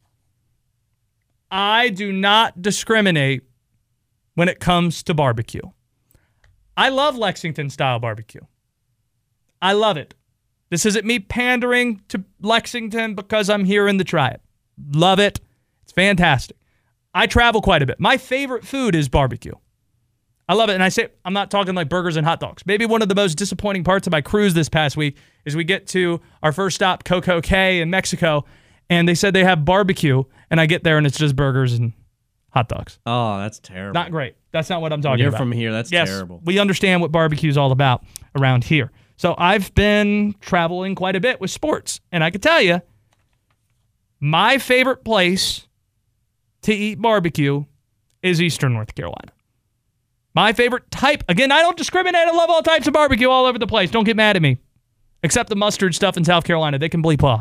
I do not discriminate when it comes to barbecue. I love Lexington-style barbecue. I love it. This isn't me pandering to Lexington because I'm here in the Triad. Love it. It's fantastic. I travel quite a bit. My favorite food is barbecue. I love it. And I say, I'm not talking like burgers and hot dogs. Maybe one of the most disappointing parts of my cruise this past week is we get to our first stop, Coco Cay in Mexico, and they said they have barbecue, and I get there and it's just burgers and hot dogs. Oh, that's terrible. Not great. That's not what I'm talking when you're about. You're from here. That's yes, terrible. We understand what barbecue is all about around here. So I've been traveling quite a bit with sports, and I can tell you, my favorite place to eat barbecue is Eastern North Carolina. My favorite type, again, I don't discriminate. I love all types of barbecue all over the place. Don't get mad at me. Except the mustard stuff in South Carolina. They can bleep off.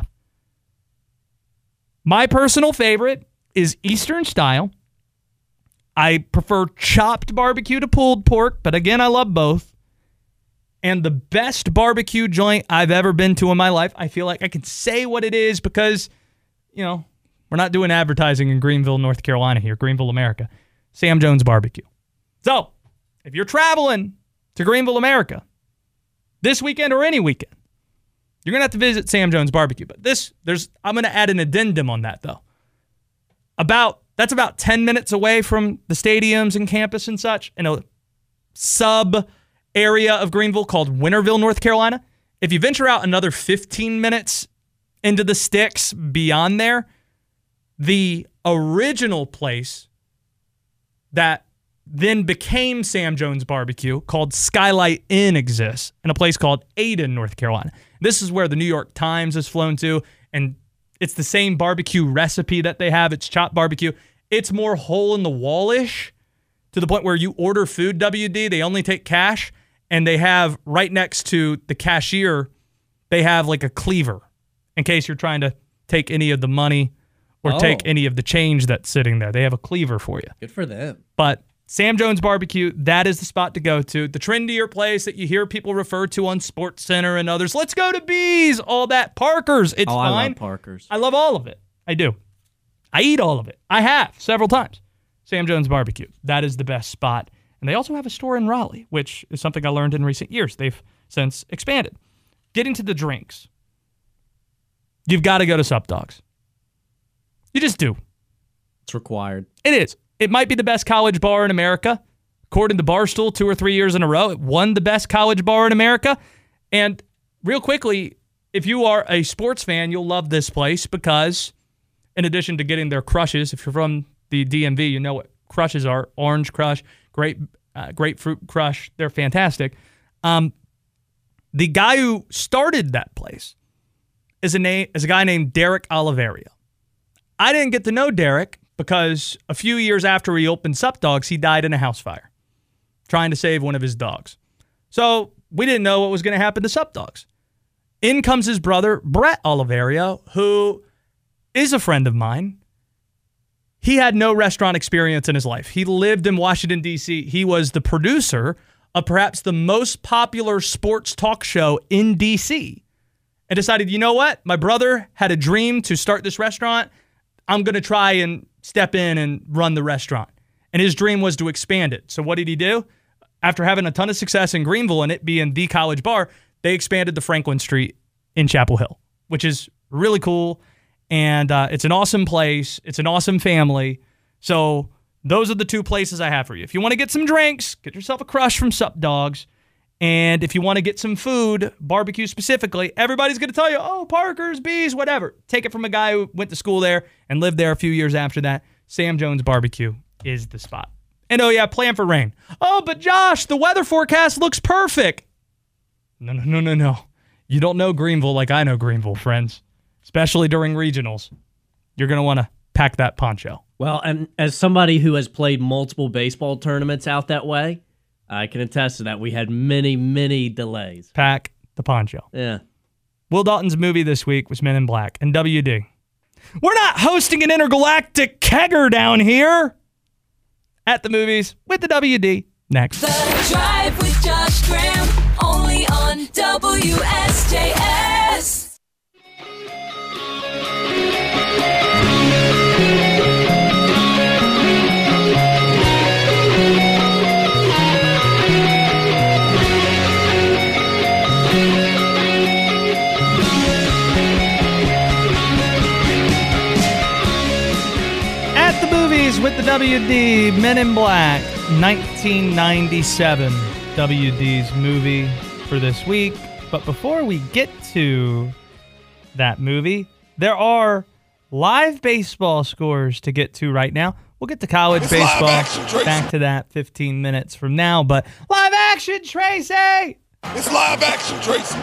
My personal favorite is Eastern style. I prefer chopped barbecue to pulled pork, but again, I love both. And the best barbecue joint I've ever been to in my life, I feel like I can say what it is because, you know, we're not doing advertising in Greenville, North Carolina here, Greenville, America. Sam Jones Barbecue. So, if you're traveling to Greenville, America, this weekend or any weekend, you're going to have to visit Sam Jones Barbecue. But this, there's, I'm going to add an addendum on that, though. About, that's about ten minutes away from the stadiums and campus and such, in a sub area of Greenville called Winterville, North Carolina. If you venture out another fifteen minutes into the sticks beyond there, the original place that then became Sam Jones Barbecue called Skylight Inn exists in a place called Ayden, North Carolina. This is where the New York Times has flown to, and it's the same barbecue recipe that they have. It's chopped barbecue. It's more hole-in-the-wall-ish to the point where you order food, W D, they only take cash, and they have right next to the cashier, they have like a cleaver in case you're trying to take any of the money or oh. take any of the change that's sitting there. They have a cleaver for you. Good for them. But Sam Jones Barbecue, that is the spot to go to. The trendier place that you hear people refer to on Sports Center and others. Let's go to Bees, all that. Parker's, it's oh, fine. I love Parker's. I love all of it. I do. I eat all of it. I have several times. Sam Jones Barbecue, that is the best spot. And they also have a store in Raleigh, which is something I learned in recent years. They've since expanded. Getting to the drinks, you've got to go to Sup Dogs. You just do. It's required. It is. It might be the best college bar in America. According to Barstool, two or three years in a row, it won the best college bar in America. And real quickly, if you are a sports fan, you'll love this place because in addition to getting their crushes, if you're from the D M V, you know what crushes are. Orange Crush, great, uh, grapefruit crush. They're fantastic. Um, the guy who started that place is a, name, is a guy named Derek Oliveria. I didn't get to know Derek because a few years after he opened Sup Dogs, he died in a house fire trying to save one of his dogs. So we didn't know what was going to happen to Sup Dogs. In comes his brother, Brett Oliveria, who is a friend of mine. He had no restaurant experience in his life. He lived in Washington, D C. He was the producer of perhaps the most popular sports talk show in D C and decided, you know what? My brother had a dream to start this restaurant. I'm going to try and step in and run the restaurant. And his dream was to expand it. So what did he do? After having a ton of success in Greenville and it being the college bar, they expanded to Franklin Street in Chapel Hill, which is really cool. And uh, it's an awesome place. It's an awesome family. So those are the two places I have for you. If you want to get some drinks, get yourself a crush from Sup Dogs. And if you want to get some food, barbecue specifically, everybody's going to tell you, oh, Parker's, Bees, whatever. Take it from a guy who went to school there and lived there a few years after that. Sam Jones Barbecue is the spot. And oh, yeah, plan for rain. Oh, but Josh, the weather forecast looks perfect. No, no, no, no, no. You don't know Greenville like I know Greenville, friends. Especially during regionals. You're going to want to pack that poncho. Well, and as somebody who has played multiple baseball tournaments out that way, I can attest to that. We had many, many delays. Pack the poncho. Yeah. Will Dalton's movie this week was Men in Black and W D. We're not hosting an intergalactic kegger down here. At the movies with the W D. Next. The Drive with Josh Graham, only on W S J S. At the movies with the W D, Men in Black, nineteen ninety-seven, W D's movie for this week. But before we get to that movie, there are live baseball scores to get to right now. We'll get to college it's baseball action, back to that fifteen minutes from now. But live action, Tracy! It's live action, Tracy.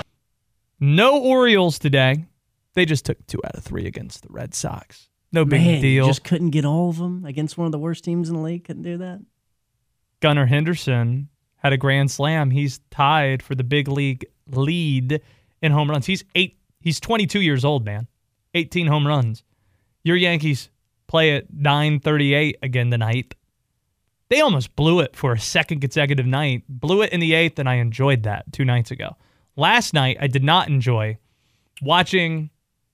No Orioles today. They just took two out of three against the Red Sox. No big Man, deal. You just couldn't get all of them against one of the worst teams in the league. Couldn't do that. Gunnar Henderson had a grand slam. He's tied for the big league lead in home runs. He's eight. He's twenty-two years old, man. eighteen home runs. Your Yankees play at nine thirty-eight again tonight. They almost blew it for a second consecutive night. Blew it in the eighth, and I enjoyed that two nights ago. Last night, I did not enjoy watching.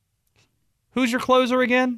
Who's your closer again?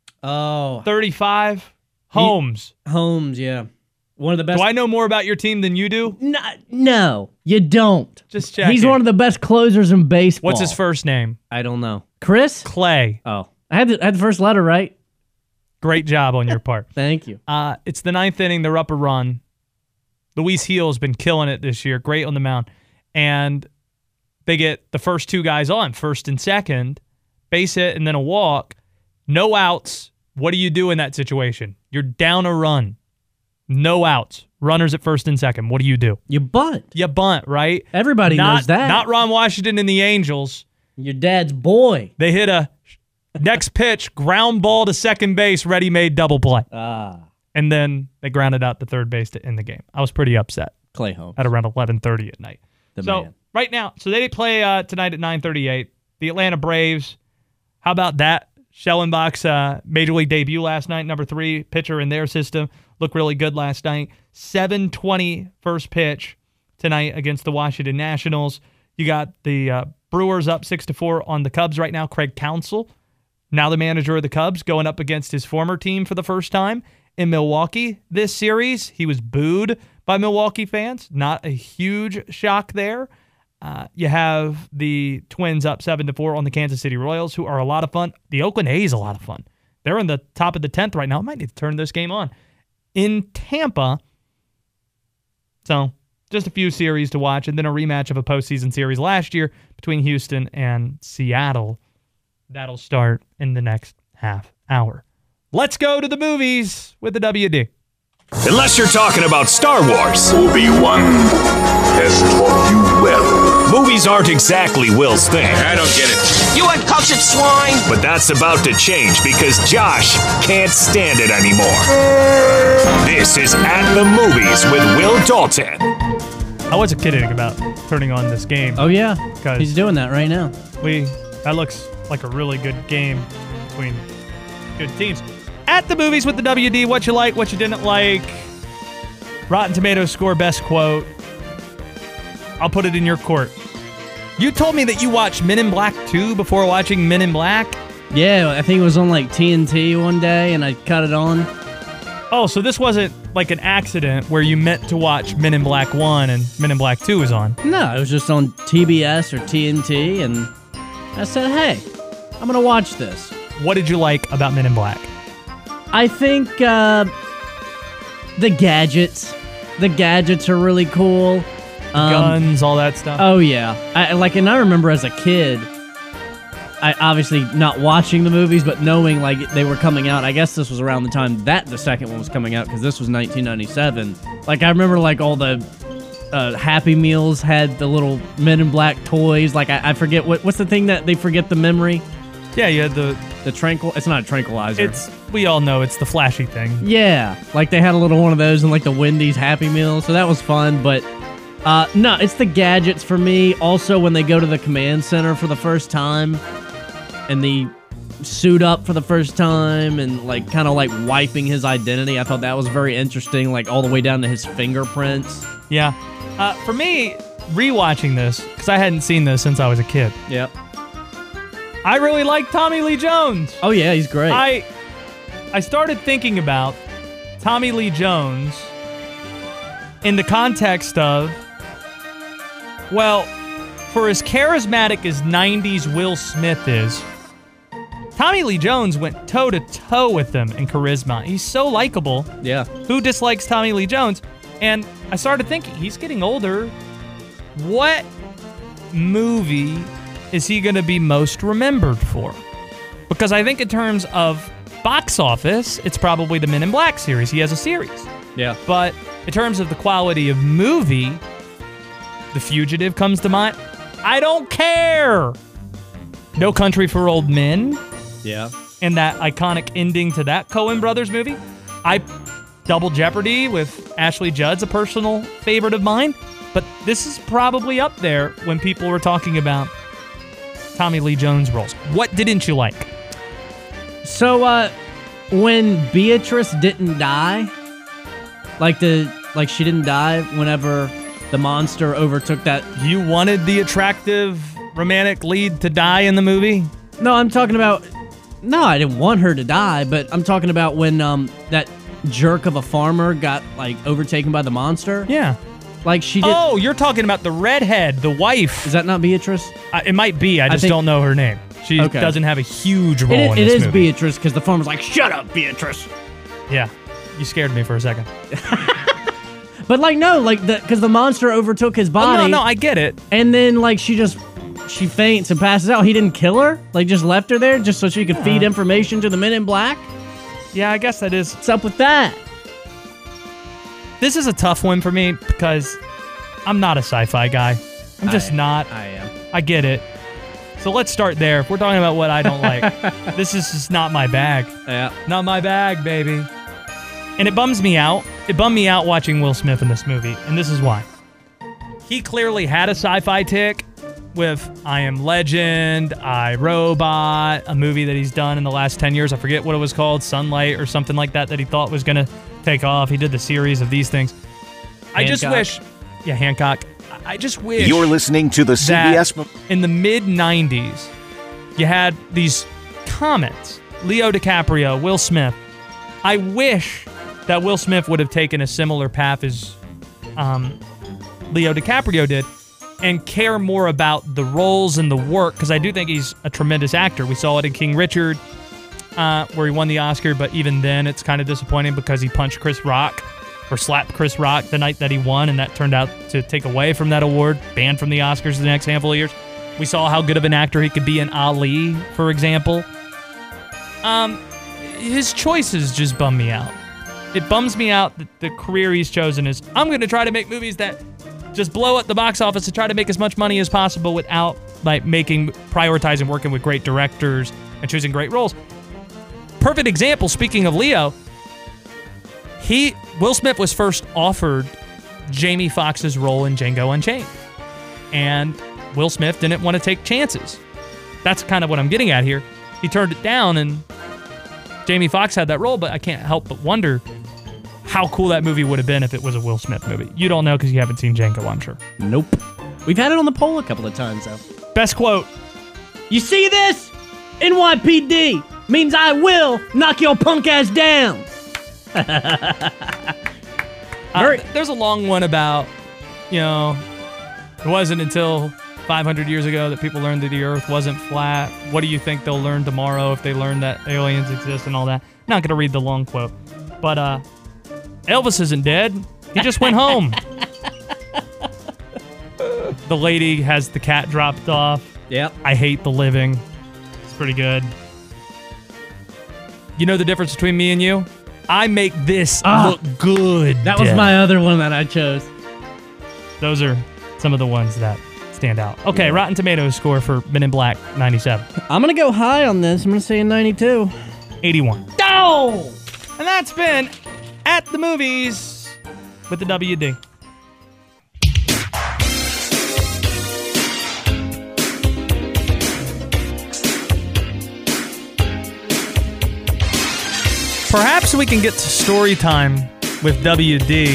Oh. thirty-five. Holmes. He, Holmes, yeah. One of the best. Do I know more about your team than you do? No, no you don't. Just checking. He's one of the best closers in baseball. What's his first name? I don't know. Chris? Clay. Oh. I had the, I had the first letter right. Great job on your part. Thank you. Uh, it's the ninth inning. They're up a run. Luis Gil's been killing it this year. Great on the mound. And they get the first two guys on, first and second, base hit and then a walk. No outs. What do you do in that situation? You're down a run. No outs. Runners at first and second. What do you do? You bunt. You bunt, right? Everybody not, knows that. Not Ron Washington and the Angels. Your dad's boy. They hit a next pitch, ground ball to second base, ready-made double play. Ah. And then they grounded out to third base to end the game. I was pretty upset. Clay Holmes. At around eleven thirty at night. The so man. Right now, so they play uh, tonight at nine thirty-eight. The Atlanta Braves. How about that? Schellenbach's uh, Major League debut last night, number three pitcher in their system. Looked really good last night. seven twenty first pitch tonight against the Washington Nationals. You got the uh, Brewers up six to four on the Cubs right now. Craig Counsell, now the manager of the Cubs, going up against his former team for the first time in Milwaukee this series. He was booed by Milwaukee fans. Not a huge shock there. Uh, you have the Twins up seven to four on the Kansas City Royals, who are a lot of fun. The Oakland A's a lot of fun. They're in the top of the tenth right now. I might need to turn this game on. In Tampa, so just a few series to watch, and then a rematch of a postseason series last year between Houston and Seattle. That'll start in the next half hour. Let's go to the movies with the W D. Unless you're talking about Star Wars. Obi-Wan has taught you well. Movies aren't exactly Will's thing. I don't get it. You uncultured swine! But that's about to change because Josh can't stand it anymore. This is At the Movies with Will Dalton. I wasn't kidding about turning on this game. Oh, yeah. He's doing that right now. We That looks like a really good game between good teams. At the Movies with the W D, what you like, what you didn't like. Rotten Tomatoes score, best quote. I'll put it in your court. You told me that you watched Men in Black two before watching Men in Black? Yeah, I think it was on like T N T one day, and I cut it on. Oh, so this wasn't like an accident where you meant to watch Men in Black one and Men in Black two was on? No, it was just on T B S or T N T, and I said, hey, I'm going to watch this. What did you like about Men in Black? I think uh, the gadgets. The gadgets are really cool. Um, Guns, all that stuff. Oh, yeah. I, like, and I remember as a kid, I obviously not watching the movies, but knowing, like, they were coming out. I guess this was around the time that the second one was coming out, because this was nineteen ninety-seven. Like, I remember, like, all the uh, Happy Meals had the little Men in Black toys. Like, I, I forget, what what's the thing that they forget the memory? Yeah, you had the... The tranquil... It's not a tranquilizer. It's... We all know it's the flashy thing. Yeah. Like, they had a little one of those in, like, the Wendy's Happy Meal, so that was fun, but... Uh, no, it's the gadgets for me. Also, when they go to the command center for the first time, and they suit up for the first time, and, like, kind of, like, wiping his identity, I thought that was very interesting, like, all the way down to his fingerprints. Yeah. Uh, for me, rewatching this, because I hadn't seen this since I was a kid. Yep. I really like Tommy Lee Jones. Oh, yeah, he's great. I I started thinking about Tommy Lee Jones in the context of, well, for as charismatic as nineties Will Smith is, Tommy Lee Jones went toe-to-toe with him in charisma. He's so likable. Yeah. Who dislikes Tommy Lee Jones? And I started thinking, he's getting older. What movie is he going to be most remembered for? Because I think in terms of box office, it's probably the Men in Black series. He has a series. Yeah. But in terms of the quality of movie, The Fugitive comes to mind. I don't care. No Country for Old Men. Yeah. And that iconic ending to that Coen Brothers movie. I Double Jeopardy with Ashley Judd's a personal favorite of mine. But this is probably up there when people were talking about Tommy Lee Jones roles. What didn't you like? So, uh, when Beatrice didn't die, like the like she didn't die whenever the monster overtook that. You wanted the attractive romantic lead to die in the movie? No, I'm talking about. No, I didn't want her to die, but I'm talking about when um that jerk of a farmer got like overtaken by the monster. Yeah. Like she did. Oh, you're talking about the redhead, the wife. Is that not Beatrice? Uh, it might be. I just I think, don't know her name. She okay. doesn't have a huge role it, in it this is movie. Beatrice because the farmer's like, "Shut up, Beatrice." Yeah, you scared me for a second. But like, no, like the because the monster overtook his body. Oh, no, no, I get it. And then like she just she faints and passes out. He didn't kill her. Like just left her there just so she could yeah. feed information to the Men in Black. Yeah, I guess that is. What's up with that? This is a tough one for me because I'm not a sci-fi guy. I'm just I, not. I am. I get it. So let's start there. If we're talking about what I don't like, this is just not my bag. Yeah. Not my bag, baby. And it bums me out. It bummed me out watching Will Smith in this movie, and this is why. He clearly had a sci-fi tick with I Am Legend, I, Robot, a movie that he's done in the last ten years. I forget what it was called, Sunlight or something like that, that he thought was going to take off. He did the series of these things. Hancock. I just wish... Yeah, Hancock. I just wish... You're listening to the C B S... in the mid nineties, you had these comets. Leo DiCaprio, Will Smith. I wish that Will Smith would have taken a similar path as um, Leo DiCaprio did and care more about the roles and the work, because I do think he's a tremendous actor. We saw it in King Richard, uh, where he won the Oscar, but even then it's kind of disappointing because he punched Chris Rock or slapped Chris Rock the night that he won, and that turned out to take away from that award, banned from the Oscars the next handful of years. We saw how good of an actor he could be in Ali, for example. Um, his choices just bum me out. It bums me out that the career he's chosen is, I'm going to try to make movies that just blow up the box office to try to make as much money as possible without like making, prioritizing working with great directors and choosing great roles. Perfect example, speaking of Leo, he Will Smith was first offered Jamie Foxx's role in Django Unchained. And Will Smith didn't want to take chances. That's kind of what I'm getting at here. He turned it down, and Jamie Foxx had that role, but I can't help but wonder how cool that movie would have been if it was a Will Smith movie. You don't know because you haven't seen Django, I'm sure. Nope. We've had it on the poll a couple of times, though. Best quote. You see this? N Y P D means I will knock your punk ass down. uh, there's a long one about, you know, it wasn't until five hundred years ago that people learned that the earth wasn't flat. What do you think they'll learn tomorrow if they learn that aliens exist and all that? I'm not going to read the long quote. But uh, Elvis isn't dead. He just went home. The lady has the cat dropped off. Yep. I hate the living. It's pretty good. You know the difference between me and you? I make this Ah, look good. That was my other one that I chose. Those are some of the ones that stand out. Okay, yeah. Rotten Tomatoes score for Men in Black, ninety-seven. I'm going to go high on this. I'm going to say a ninety-two. eighty-one. No! And that's been At the Movies with the W D. Perhaps we can get to story time with W D,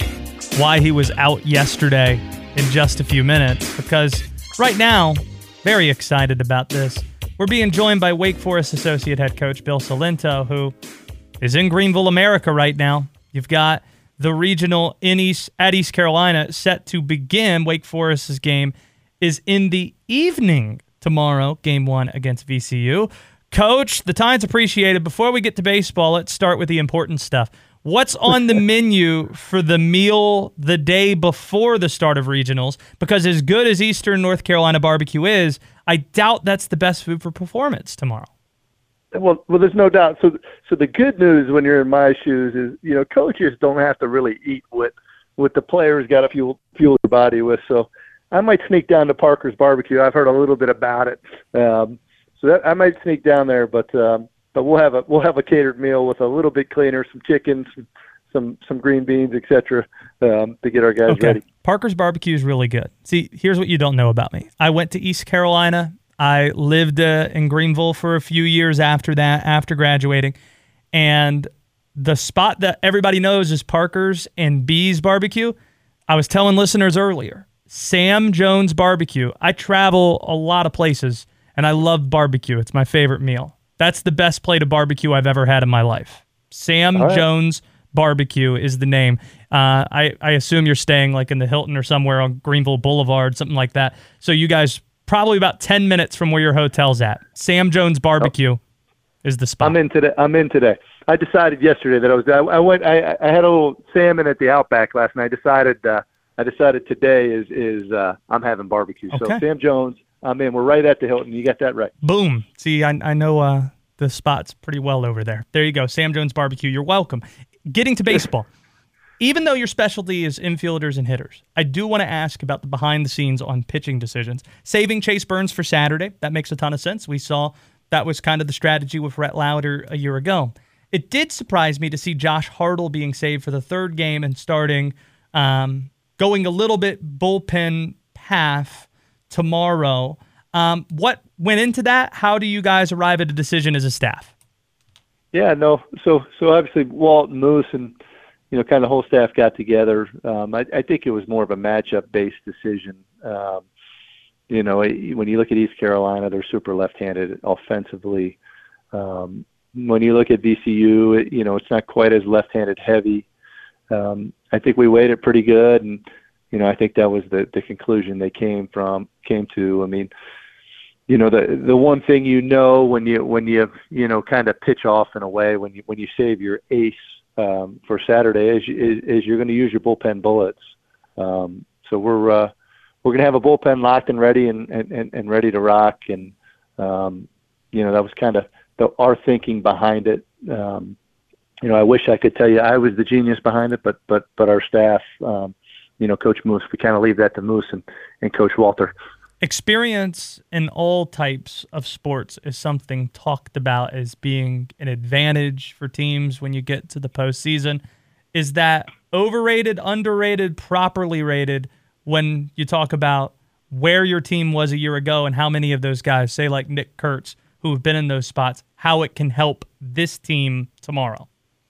why he was out yesterday, in just a few minutes, because right now, very excited about this. We're being joined by Wake Forest Associate Head Coach Bill Salento, who is in Greenville, America right now. You've got the regional in East at East Carolina set to begin. Wake Forest's game is in the evening tomorrow, game one against V C U. Coach, the time's appreciated. Before we get to baseball, let's start with the important stuff. What's on the menu for the meal the day before the start of regionals? Because as good as Eastern North Carolina barbecue is, I doubt that's the best food for performance tomorrow. Well, well, there's no doubt. So, so the good news when you're in my shoes is, you know, coaches don't have to really eat what what the players got to fuel fuel their body with. So, I might sneak down to Parker's Barbecue. I've heard a little bit about it, um, so that, I might sneak down there. But um, but we'll have a we'll have a catered meal with a little bit cleaner, some chicken, some some, some green beans, et cetera, um, to get our guys okay. ready. Parker's Barbecue is really good. See, here's what you don't know about me. I went to East Carolina. I lived uh, in Greenville for a few years after that, after graduating. And the spot that everybody knows is Parker's and B's Barbecue. I was telling listeners earlier, Sam Jones Barbecue. I travel a lot of places, and I love barbecue. It's my favorite meal. That's the best plate of barbecue I've ever had in my life. Sam right. Jones Barbecue is the name. Uh, I, I assume you're staying like in the Hilton or somewhere on Greenville Boulevard, something like that. So you guys probably about ten minutes from where your hotel's at. Sam Jones Barbecue oh. is the spot. I'm in today. I'm in today. I decided yesterday that I was. I, I went. I, I had a little salmon at the Outback last night. I decided. Uh, I decided today is is uh, I'm having barbecue. Okay. So Sam Jones. I'm in. We're right at the Hilton. You got that right. Boom. See, I I know uh, the spots pretty well over there. There you go. Sam Jones Barbecue. You're welcome. Getting to baseball. Even though your specialty is infielders and hitters, I do want to ask about the behind the scenes on pitching decisions. Saving Chase Burns for Saturday, that makes a ton of sense. We saw that was kind of the strategy with Rhett Lauder a year ago. It did surprise me to see Josh Hartle being saved for the third game and starting, um, going a little bit bullpen path tomorrow. Um, what went into that? How do you guys arrive at a decision as a staff? Yeah, no. So, so obviously Walt and Moose and, you know, kind of the whole staff got together. Um, I, I think it was more of a matchup-based decision. Um, you know, when you look at East Carolina, they're super left-handed offensively. Um, when you look at V C U, it, you know, it's not quite as left-handed heavy. Um, I think we weighed it pretty good, and you know, I think that was the, the conclusion they came from came to. I mean, you know, the the one thing you know when you when you you know kind of pitch off in a way when you when you save your ace um, for Saturday is, is, is you're going to use your bullpen bullets. Um, so we're uh, we're going to have a bullpen locked and ready and, and, and ready to rock. And um, you know, that was kind of our thinking behind it. Um, you know, I wish I could tell you I was the genius behind it, but but but our staff, um, you know, Coach Moose, we kind of leave that to Moose and, and Coach Walter. Experience in all types of sports is something talked about as being an advantage for teams when you get to the postseason. Is that overrated, underrated, properly rated when you talk about where your team was a year ago and how many of those guys, say like Nick Kurtz, who have been in those spots, how it can help this team tomorrow?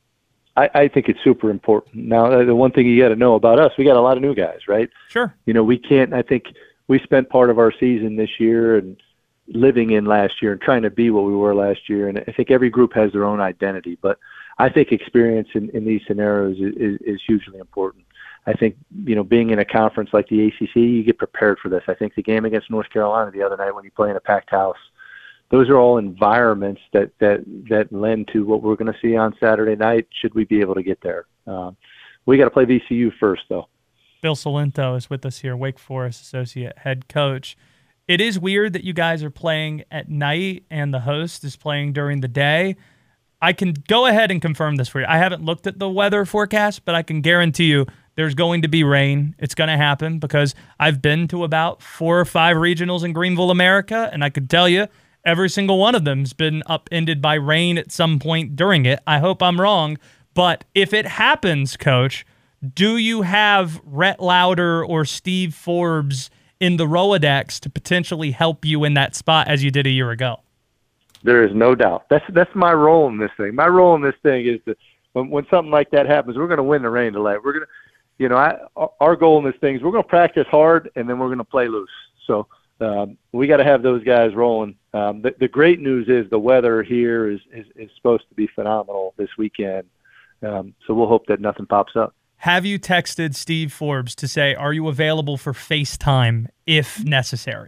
I, I think it's super important. Now, the one thing you got to know about us, we got a lot of new guys, right? Sure. You know, we can't, I think we spent part of our season this year and living in last year and trying to be what we were last year. And I think every group has their own identity, but I think experience in, in these scenarios is, is, is hugely important. I think, you know, being in a conference like the A C C, you get prepared for this. I think the game against North Carolina the other night when you play in a packed house, those are all environments that, that, that lend to what we're going to see on Saturday night, should we be able to get there. Um, we got to play V C U first, though. Bill Cilento is with us here, Wake Forest associate head coach. It is weird that you guys are playing at night and the host is playing during the day. I can go ahead and confirm this for you. I haven't looked at the weather forecast, but I can guarantee you there's going to be rain. It's going to happen because I've been to about four or five regionals in Greenville, America, and I could tell you every single one of them has been upended by rain at some point during it. I hope I'm wrong, but if it happens, Coach, do you have Rhett Lauder or Steve Forbes in the Rolodex to potentially help you in that spot as you did a year ago? There is no doubt. That's that's my role in this thing. My role in this thing is that when, when something like that happens, we're going to win the rain delay. We're going to, you know, I, our goal in this thing is we're going to practice hard and then we're going to play loose. So um, we got to have those guys rolling. Um, the, the great news is the weather here is, is, is supposed to be phenomenal this weekend. Um, so we'll hope that nothing pops up. Have you texted Steve Forbes to say, are you available for FaceTime if necessary?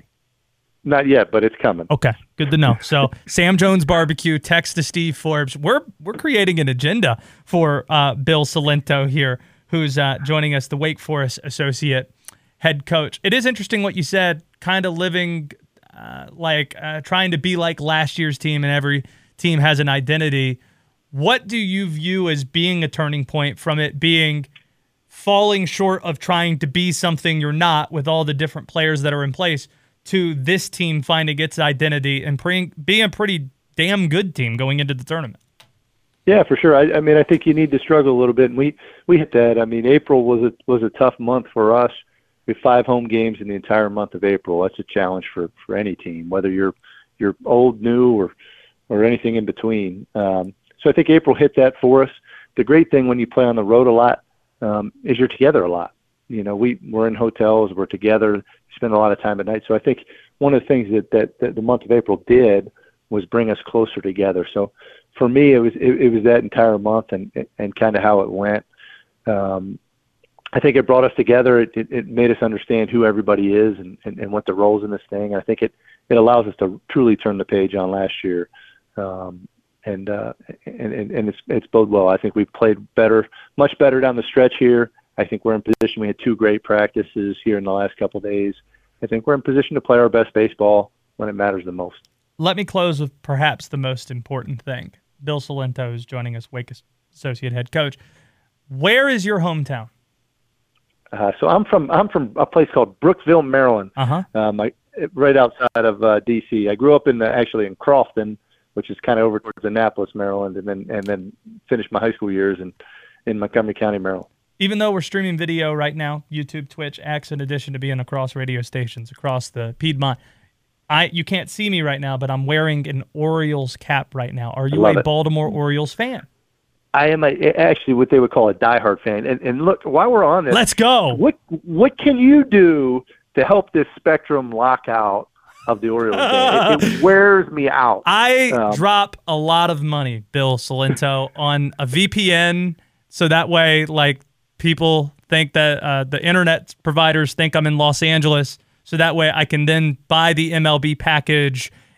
Not yet, but it's coming. Okay, good to know. So Sam Jones Barbecue, text to Steve Forbes. We're we're creating an agenda for uh, Bill Cilento here, who's uh, joining us, the Wake Forest associate head coach. It is interesting what you said, kind of living uh, like uh, trying to be like last year's team, and every team has an identity. What do you view as being a turning point from it being falling short of trying to be something you're not with all the different players that are in place, to this team finding its identity and pre- being a pretty damn good team going into the tournament? Yeah, for sure. I, I mean, I think you need to struggle a little bit, and we, we hit that. I mean, April was a was a tough month for us. We have five home games in the entire month of April. That's a challenge for, for any team, whether you're you're old, new, or or anything in between. Um, so I think April hit that for us. The great thing when you play on the road a lot um, is you're together a lot. You know, we, we're in hotels, we're together, spend a lot of time at night. So I think one of the things that, that, that the month of April did was bring us closer together. So for me, it was it, it was that entire month and and kind of how it went. Um, I think it brought us together. It, it, it made us understand who everybody is and, and, and what the roles in this thing. And I think it, it allows us to truly turn the page on last year. Um, and, uh, and, and, and it's, it's bode well. I think we've played better, much better down the stretch here. I think we're in position. We had two great practices here in the last couple of days. I think we're in position to play our best baseball when it matters the most. Let me close with perhaps the most important thing. Bill Cilento is joining us, Wake associate head coach. Where is your hometown? Uh, so I'm from I'm from a place called Brookville, Maryland. Uh-huh. Um, I, right outside of uh, D C. I grew up in the, actually in Crofton, which is kind of over towards Annapolis, Maryland, and then and then finished my high school years in, in Montgomery County, Maryland. Even though we're streaming video right now, YouTube, Twitch, X, in addition to being across radio stations across the Piedmont, I you can't see me right now, but I'm wearing an Orioles cap right now. Are you a it. Baltimore Orioles fan? I am a, actually what they would call a diehard fan. And, and look, while we're on this, let's go. What what can you do to help this spectrum lock out of the Orioles game? It, it wears me out. I um, drop a lot of money, Bill Cilento, on a V P N, so that way, like, people think that uh, the internet providers think I'm in Los Angeles, so that way I can then buy the M L B package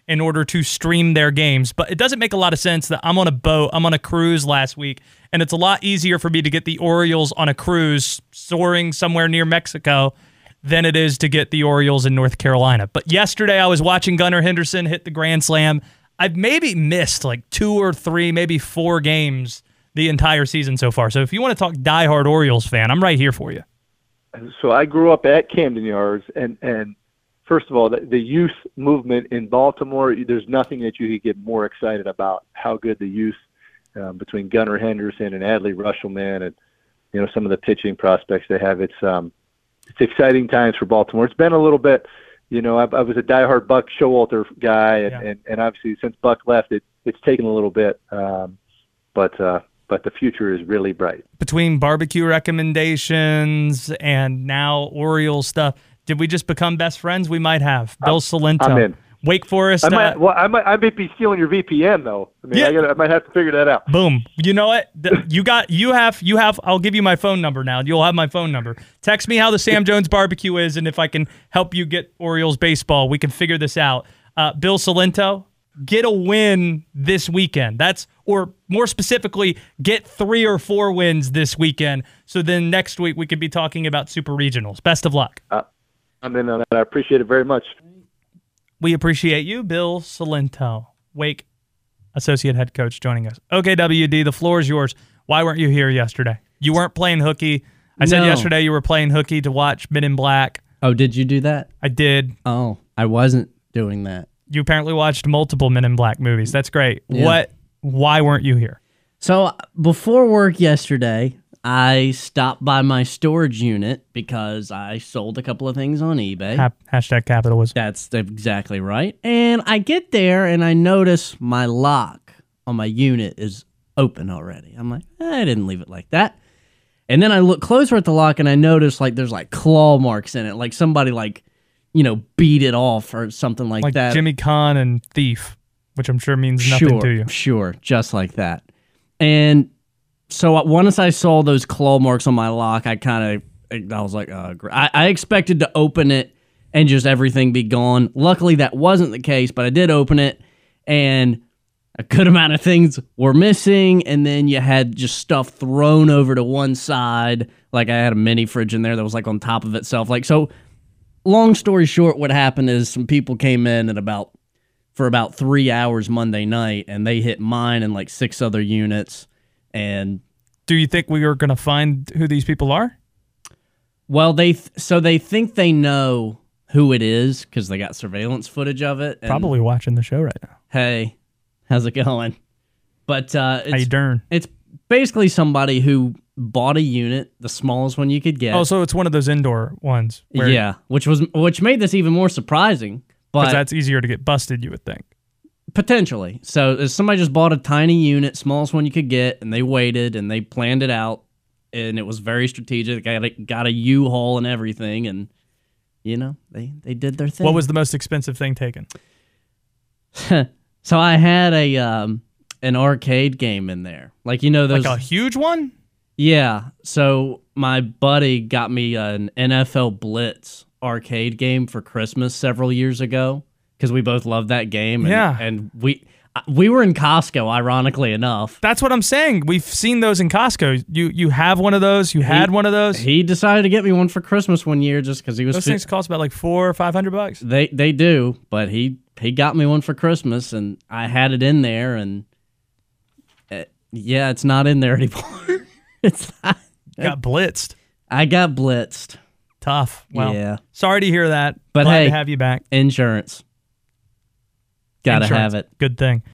in order to stream their games. But it doesn't make a lot of sense that I'm on a boat, I'm on a cruise last week, and it's a lot easier for me to get the Orioles on a cruise soaring somewhere near Mexico than it is to get the Orioles in North Carolina. But yesterday I was watching Gunnar Henderson hit the grand slam. I've maybe missed like two or three, maybe four games the entire season so far. So if you want to talk diehard Orioles fan, I'm right here for you. So I grew up at Camden Yards, and, and first of all, the, the youth movement in Baltimore, there's nothing that you could get more excited about how good the youth um, between Gunnar Henderson and Adley Rutschman and, you know, some of the pitching prospects they have. It's um, it's exciting times for Baltimore. It's been a little bit, you know, I, I was a diehard Buck Showalter guy, and, yeah. and, and obviously since Buck left, it it's taken a little bit, um, but uh, but the future is really bright. Between barbecue recommendations and now Orioles stuff, did we just become best friends? We might have. Bill Salento. I'm in. Wake Forest. I might, uh, well, I might, I might be stealing your V P N though. I mean, yeah. I, gotta, I might have to figure that out. Boom. You know what? You got, you have, you have. I'll give you my phone number now. You'll have my phone number. Text me how the Sam Jones barbecue is, and if I can help you get Orioles baseball, we can figure this out. Uh, Bill Salento, get a win this weekend. That's, or more specifically, get three or four wins this weekend. So then next week we could be talking about super regionals. Best of luck. Uh, I'm in on that. I appreciate it very much. We appreciate you, Bill Salento, Wake associate head coach, joining us. Okay, W D, the floor is yours. Why weren't you here yesterday? You weren't playing hooky. I said No. yesterday you were playing hooky to watch Men in Black. Oh, did you do that? I did. Oh, I wasn't doing that. You apparently watched multiple Men in Black movies. That's great. Yeah. What? Why weren't you here? So before work yesterday, I stopped by my storage unit because I sold a couple of things on eBay. Ha- hashtag capitalism. That's exactly right. And I get there and I notice my lock on my unit is open already. I'm like, eh, I didn't leave it like that. And then I look closer at the lock and I notice like there's like claw marks in it, like somebody like, you know, beat it off or something like, like that. Jimmy Kahn and Thief, which I'm sure means nothing sure, to you. Sure, just like that. And so once I saw those claw marks on my lock, I kind of, I was like, uh, I, I expected to open it and just everything be gone. Luckily, that wasn't the case, but I did open it, and a good amount of things were missing, and then you had just stuff thrown over to one side. Like I had a mini fridge in there that was like on top of itself. Like, so long story short, what happened is some people came in at about, for about three hours Monday night, and they hit mine and like six other units. And do you think we are going to find who these people are? Well, they th- so they think they know who it is because they got surveillance footage of it. And, Probably watching the show right now. Hey, how's it going? But uh, it's, How you doing? It's basically somebody who bought a unit, the smallest one you could get. Oh, so it's one of those indoor ones. Where, yeah, which was which made this even more surprising. But that's easier to get busted, you would think. Potentially. So somebody just bought a tiny unit, smallest one you could get, and they waited and they planned it out, and it was very strategic. They got a, got a U-Haul and everything, and you know they they did their thing. What was the most expensive thing taken? So I had a um, an arcade game in there, like you know those like a huge one. Yeah. So my buddy got me an N F L Blitz arcade game for Christmas several years ago. Because we both loved that game. And, yeah. And we we were in Costco, ironically enough. That's what I'm saying. We've seen those in Costco. You you have one of those? You he, had one of those? He decided to get me one for Christmas one year just because he was... Those fi- things cost about like four or five hundred bucks. They they do, but he, he got me one for Christmas, and I had it in there, and it, yeah, it's not in there anymore. It's not. Got blitzed. I got blitzed. Tough. Well, yeah. Sorry to hear that. But Glad hey, to have you back. Insurance. Gotta Insurance. have it. Good thing.